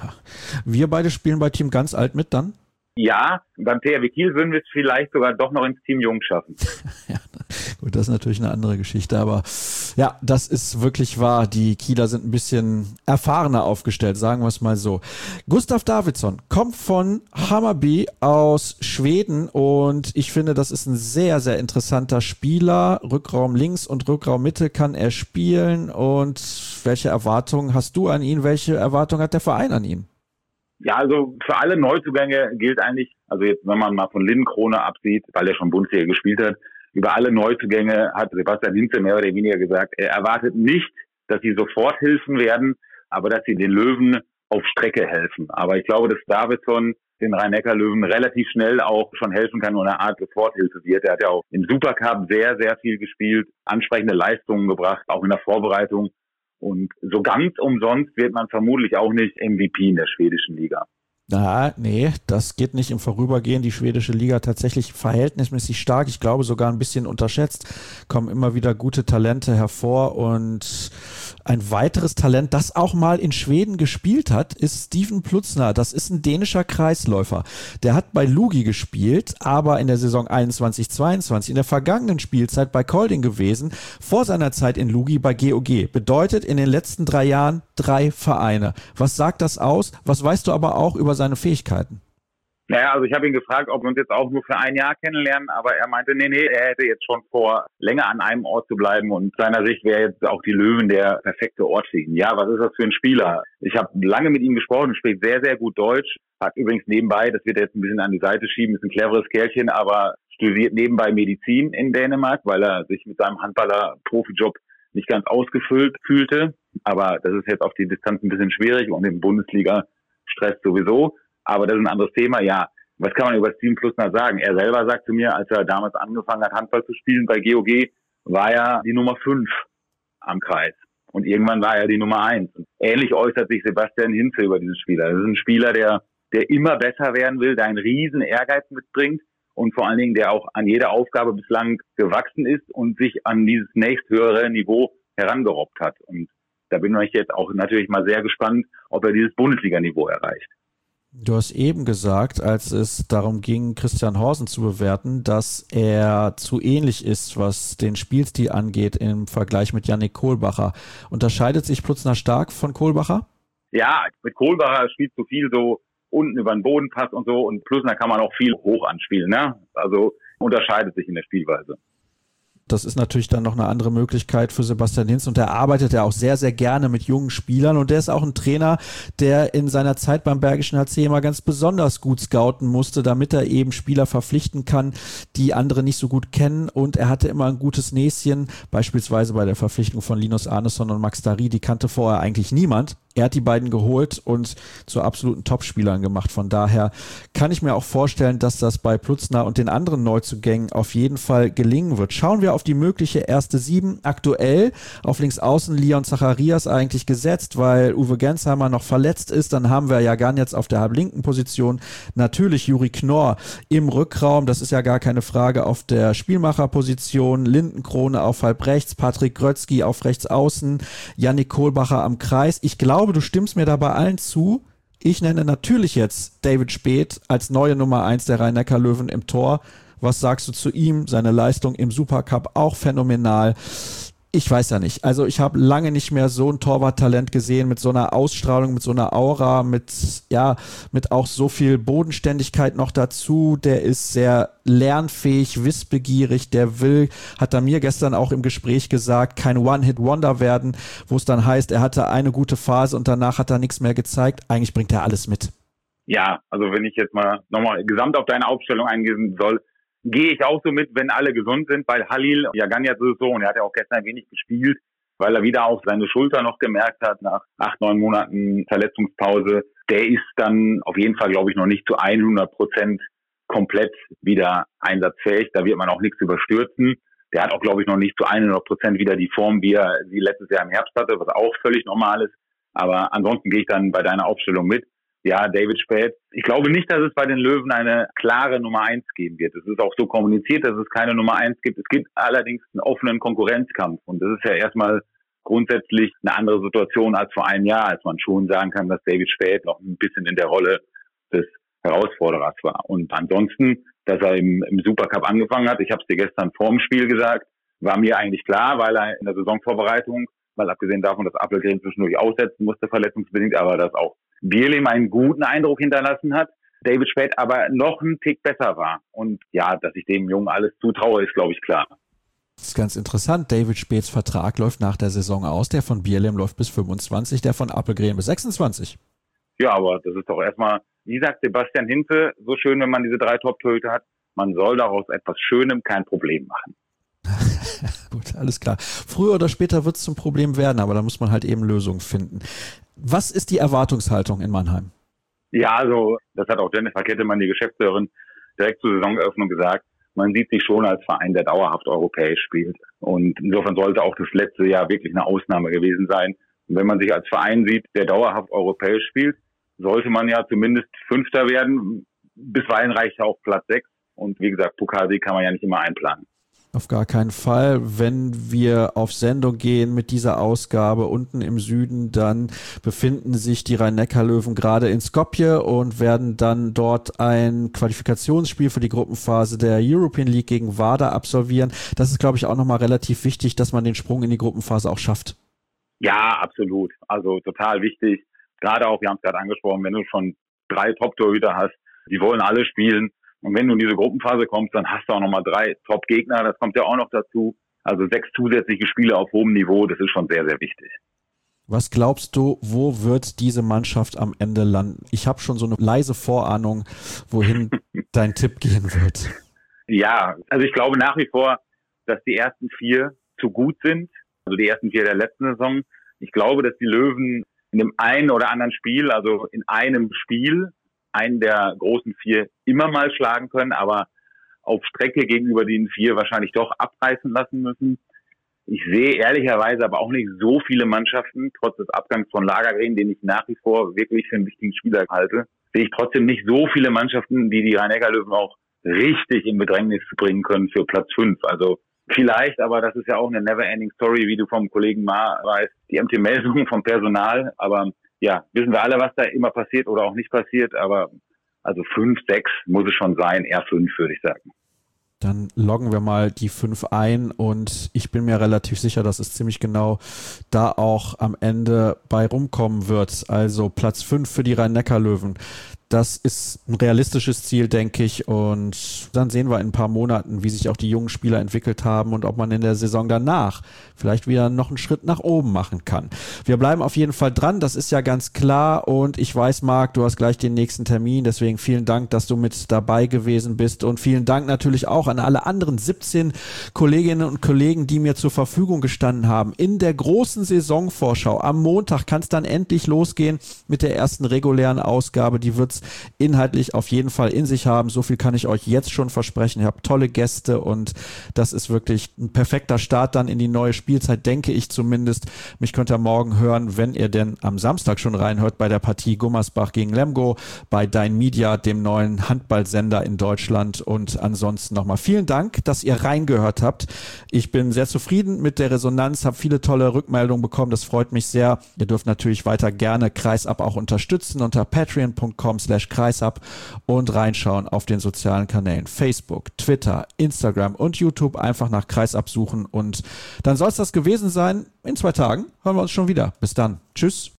Wir beide spielen bei Team Ganz Alt mit dann?
Ja, beim T H W Kiel würden wir es vielleicht sogar doch noch ins Team Jung schaffen.
Ja, gut, das ist natürlich eine andere Geschichte, aber ja, das ist wirklich wahr. Die Kieler sind ein bisschen erfahrener aufgestellt, sagen wir es mal so. Gustav Davidsson kommt von Hammarby aus Schweden und ich finde, das ist ein sehr, sehr interessanter Spieler. Rückraum links und Rückraum Mitte kann er spielen und welche Erwartungen hast du an ihn? Welche Erwartungen hat der Verein an ihn?
Ja, also für alle Neuzugänge gilt eigentlich, also jetzt, wenn man mal von Lindenkrone absieht, weil er schon Bundesliga gespielt hat, über alle Neuzugänge hat Sebastian Hinze mehr oder weniger gesagt, er erwartet nicht, dass sie sofort helfen werden, aber dass sie den Löwen auf Strecke helfen. Aber ich glaube, dass Davidsson den Rhein-Neckar-Löwen relativ schnell auch schon helfen kann und eine Art Soforthilfe wird. Er hat ja auch im Supercup sehr, sehr viel gespielt, ansprechende Leistungen gebracht, auch in der Vorbereitung. Und so ganz umsonst wird man vermutlich auch nicht M V P in der schwedischen Liga.
Na, nee, das geht nicht im Vorübergehen. Die schwedische Liga tatsächlich verhältnismäßig stark. Ich glaube sogar ein bisschen unterschätzt. Kommen immer wieder gute Talente hervor. Und ein weiteres Talent, das auch mal in Schweden gespielt hat, ist Steven Plutzner. Das ist ein dänischer Kreisläufer. Der hat bei Lugi gespielt, aber in der Saison einundzwanzig zweiundzwanzig, in der vergangenen Spielzeit bei Kolding gewesen, vor seiner Zeit in Lugi bei G O G. Bedeutet in den letzten drei Jahren drei Vereine. Was sagt das aus? Was weißt du aber auch über seine Fähigkeiten?
Naja, also ich habe ihn gefragt, ob wir uns jetzt auch nur für ein Jahr kennenlernen, aber er meinte, nee, nee, er hätte jetzt schon vor, länger an einem Ort zu bleiben und seiner Sicht wäre jetzt auch die Löwen der perfekte Ort für ihn. Ja, was ist das für ein Spieler? Ich habe lange mit ihm gesprochen, spricht sehr, sehr gut Deutsch, hat übrigens nebenbei, das wird er jetzt ein bisschen an die Seite schieben, ist ein cleveres Kerlchen, aber studiert nebenbei Medizin in Dänemark, weil er sich mit seinem Handballer-Profijob nicht ganz ausgefüllt fühlte, aber das ist jetzt auf die Distanz ein bisschen schwierig und im Bundesliga-Stress sowieso. Aber das ist ein anderes Thema. Ja, was kann man über Steven Plutzner sagen? Er selber sagt zu mir, als er damals angefangen hat, Handball zu spielen bei G O G, war er die Nummer fünf am Kreis. Und irgendwann war er die Nummer eins. Ähnlich äußert sich Sebastian Hinze über diesen Spieler. Das ist ein Spieler, der, der immer besser werden will, der einen riesen Ehrgeiz mitbringt und vor allen Dingen, der auch an jeder Aufgabe bislang gewachsen ist und sich an dieses nächsthöhere Niveau herangerobbt hat. Und da bin ich jetzt auch natürlich mal sehr gespannt, ob er dieses Bundesliga-Niveau erreicht.
Du hast eben gesagt, als es darum ging, Christian Horsen zu bewerten, dass er zu ähnlich ist, was den Spielstil angeht im Vergleich mit Yannick Kohlbacher. Unterscheidet sich Plutzner stark von Kohlbacher?
Ja, mit Kohlbacher spielt so viel so unten über den Bodenpass und so und Plutzner kann man auch viel hoch anspielen, ne? Also unterscheidet sich in der Spielweise.
Das ist natürlich dann noch eine andere Möglichkeit für Sebastian Hinz und der arbeitet ja auch sehr, sehr gerne mit jungen Spielern und der ist auch ein Trainer, der in seiner Zeit beim Bergischen H C immer ganz besonders gut scouten musste, damit er eben Spieler verpflichten kann, die andere nicht so gut kennen und er hatte immer ein gutes Näschen, beispielsweise bei der Verpflichtung von Linus Arneson und Max Dari, die kannte vorher eigentlich niemand er hat die beiden geholt und zu absoluten Topspielern gemacht. Von daher kann ich mir auch vorstellen, dass das bei Plutzner und den anderen Neuzugängen auf jeden Fall gelingen wird. Schauen wir auf die mögliche erste Sieben. Aktuell auf links außen Leon Zacharias eigentlich gesetzt, weil Uwe Gensheimer noch verletzt ist. Dann haben wir Jagan jetzt auf der halblinken Position. Natürlich Juri Knorr im Rückraum. Das ist ja gar keine Frage. Auf der Spielmacherposition Lindenkrone auf halb rechts, Patrick Grötzky auf rechts außen, Yannick Kohlbacher am Kreis. Ich glaube, Ich glaube, du stimmst mir da bei allen zu. Ich nenne natürlich jetzt David Späth als neue Nummer eins der Rhein-Neckar-Löwen im Tor. Was sagst du zu ihm? Seine Leistung im Supercup auch phänomenal. Ich weiß ja nicht. Also ich habe lange nicht mehr so ein Torwarttalent gesehen mit so einer Ausstrahlung, mit so einer Aura, mit ja, mit auch so viel Bodenständigkeit noch dazu. Der ist sehr lernfähig, wissbegierig, der will, hat er mir gestern auch im Gespräch gesagt, kein One-Hit-Wonder werden, wo es dann heißt, er hatte eine gute Phase und danach hat er nichts mehr gezeigt. Eigentlich bringt er alles mit.
Ja, also wenn ich jetzt mal nochmal gesamt auf deine Aufstellung eingehen soll, gehe ich auch so mit, wenn alle gesund sind. Bei Halil, Jagan jetzt ist es so, und er hat ja auch gestern ein wenig gespielt, weil er wieder auch seine Schulter noch gemerkt hat nach acht, neun Monaten Verletzungspause. Der ist dann auf jeden Fall, glaube ich, noch nicht zu hundert Prozent komplett wieder einsatzfähig. Da wird man auch nichts überstürzen. Der hat auch, glaube ich, noch nicht zu hundert Prozent wieder die Form, wie er sie letztes Jahr im Herbst hatte, was auch völlig normal ist. Aber ansonsten gehe ich dann bei deiner Aufstellung mit. Ja, David Späth. Ich glaube nicht, dass es bei den Löwen eine klare Nummer eins geben wird. Es ist auch so kommuniziert, dass es keine Nummer eins gibt. Es gibt allerdings einen offenen Konkurrenzkampf. Und das ist ja erstmal grundsätzlich eine andere Situation als vor einem Jahr, als man schon sagen kann, dass David Späth noch ein bisschen in der Rolle des Herausforderers war. Und ansonsten, dass er im, im Supercup angefangen hat, ich habe es dir gestern vorm Spiel gesagt, war mir eigentlich klar, weil er in der Saisonvorbereitung, mal abgesehen davon, dass Appelgren zwischendurch aussetzen musste, verletzungsbedingt, aber dass auch Bierlehm einen guten Eindruck hinterlassen hat, David Späth aber noch einen Tick besser war. Und ja, dass ich dem Jungen alles zutraue, ist, glaube ich, klar.
Das ist ganz interessant. David Späths Vertrag läuft nach der Saison aus. Der von Bierlehm läuft bis fünfundzwanzig, der von Appelgren bis sechsundzwanzig.
Ja, aber das ist doch erstmal, wie sagt Sebastian Hinze, so schön, wenn man diese drei Top-Torhüter hat, man soll daraus etwas Schönem kein Problem machen.
Gut, alles klar. Früher oder später wird es zum Problem werden, aber da muss man halt eben Lösungen finden. Was ist die Erwartungshaltung in Mannheim?
Ja, also das hat auch Jennifer Kettemann, die Geschäftsführerin, direkt zur Saisoneröffnung gesagt. Man sieht sich schon als Verein, der dauerhaft europäisch spielt. Und insofern sollte auch das letzte Jahr wirklich eine Ausnahme gewesen sein. Und wenn man sich als Verein sieht, der dauerhaft europäisch spielt, sollte man ja zumindest Fünfter werden. Bisweilen reicht ja auch Platz sechs. Und wie gesagt, Pokalsieg kann man ja nicht immer einplanen.
Auf gar keinen Fall. Wenn wir auf Sendung gehen mit dieser Ausgabe unten im Süden, dann befinden sich die Rhein-Neckar-Löwen gerade in Skopje und werden dann dort ein Qualifikationsspiel für die Gruppenphase der European League gegen Vardar absolvieren. Das ist, glaube ich, auch nochmal relativ wichtig, dass man den Sprung in die Gruppenphase auch schafft.
Ja, absolut. Also total wichtig. Gerade auch, wir haben es gerade angesprochen, wenn du schon drei Top-Torhüter hast, die wollen alle spielen. Und wenn du in diese Gruppenphase kommst, dann hast du auch nochmal drei Top-Gegner. Das kommt ja auch noch dazu. Also sechs zusätzliche Spiele auf hohem Niveau. Das ist schon sehr, sehr wichtig.
Was glaubst du, wo wird diese Mannschaft am Ende landen? Ich habe schon so eine leise Vorahnung, wohin dein Tipp gehen wird.
Ja, also ich glaube nach wie vor, dass die ersten vier zu gut sind. Also die ersten vier der letzten Saison. Ich glaube, dass die Löwen in dem einen oder anderen Spiel, also in einem Spiel, einen der großen vier immer mal schlagen können, aber auf Strecke gegenüber den vier wahrscheinlich doch abreißen lassen müssen. Ich sehe ehrlicherweise aber auch nicht so viele Mannschaften, trotz des Abgangs von Lagergren, den ich nach wie vor wirklich für einen wichtigen Spieler halte, sehe ich trotzdem nicht so viele Mannschaften, die die Rhein-Neckar-Löwen auch richtig in Bedrängnis bringen können für Platz fünf. Also vielleicht, aber das ist ja auch eine never-ending Story, wie du vom Kollegen Ma weißt, die M T-Meldung vom Personal, aber ja, wissen wir alle, was da immer passiert oder auch nicht passiert, aber also fünf, sechs muss es schon sein, eher fünf, würde ich sagen.
Dann loggen wir mal die fünf ein und ich bin mir relativ sicher, dass es ziemlich genau da auch am Ende bei rumkommen wird. Also Platz fünf für die Rhein-Neckar-Löwen. Das ist ein realistisches Ziel, denke ich. Und dann sehen wir in ein paar Monaten, wie sich auch die jungen Spieler entwickelt haben und ob man in der Saison danach vielleicht wieder noch einen Schritt nach oben machen kann. Wir bleiben auf jeden Fall dran, das ist ja ganz klar. Und ich weiß, Marc, du hast gleich den nächsten Termin. Deswegen vielen Dank, dass du mit dabei gewesen bist. Und vielen Dank natürlich auch an alle anderen siebzehn Kolleginnen und Kollegen, die mir zur Verfügung gestanden haben. In der großen Saisonvorschau am Montag kann es dann endlich losgehen mit der ersten regulären Ausgabe. Die wird es inhaltlich auf jeden Fall in sich haben. So viel kann ich euch jetzt schon versprechen. Ich habe tolle Gäste und das ist wirklich ein perfekter Start dann in die neue Spielzeit, denke ich zumindest. Mich könnt ihr morgen hören, wenn ihr denn am Samstag schon reinhört bei der Partie Gummersbach gegen Lemgo, bei Dein Media, dem neuen Handballsender in Deutschland. Und ansonsten nochmal vielen Dank, dass ihr reingehört habt. Ich bin sehr zufrieden mit der Resonanz, habe viele tolle Rückmeldungen bekommen. Das freut mich sehr. Ihr dürft natürlich weiter gerne Kreisab auch unterstützen unter patreon punkt com slash kreisab und reinschauen auf den sozialen Kanälen Facebook, Twitter, Instagram und YouTube. Einfach nach Kreisab suchen und dann soll es das gewesen sein. In zwei Tagen hören wir uns schon wieder. Bis dann. Tschüss.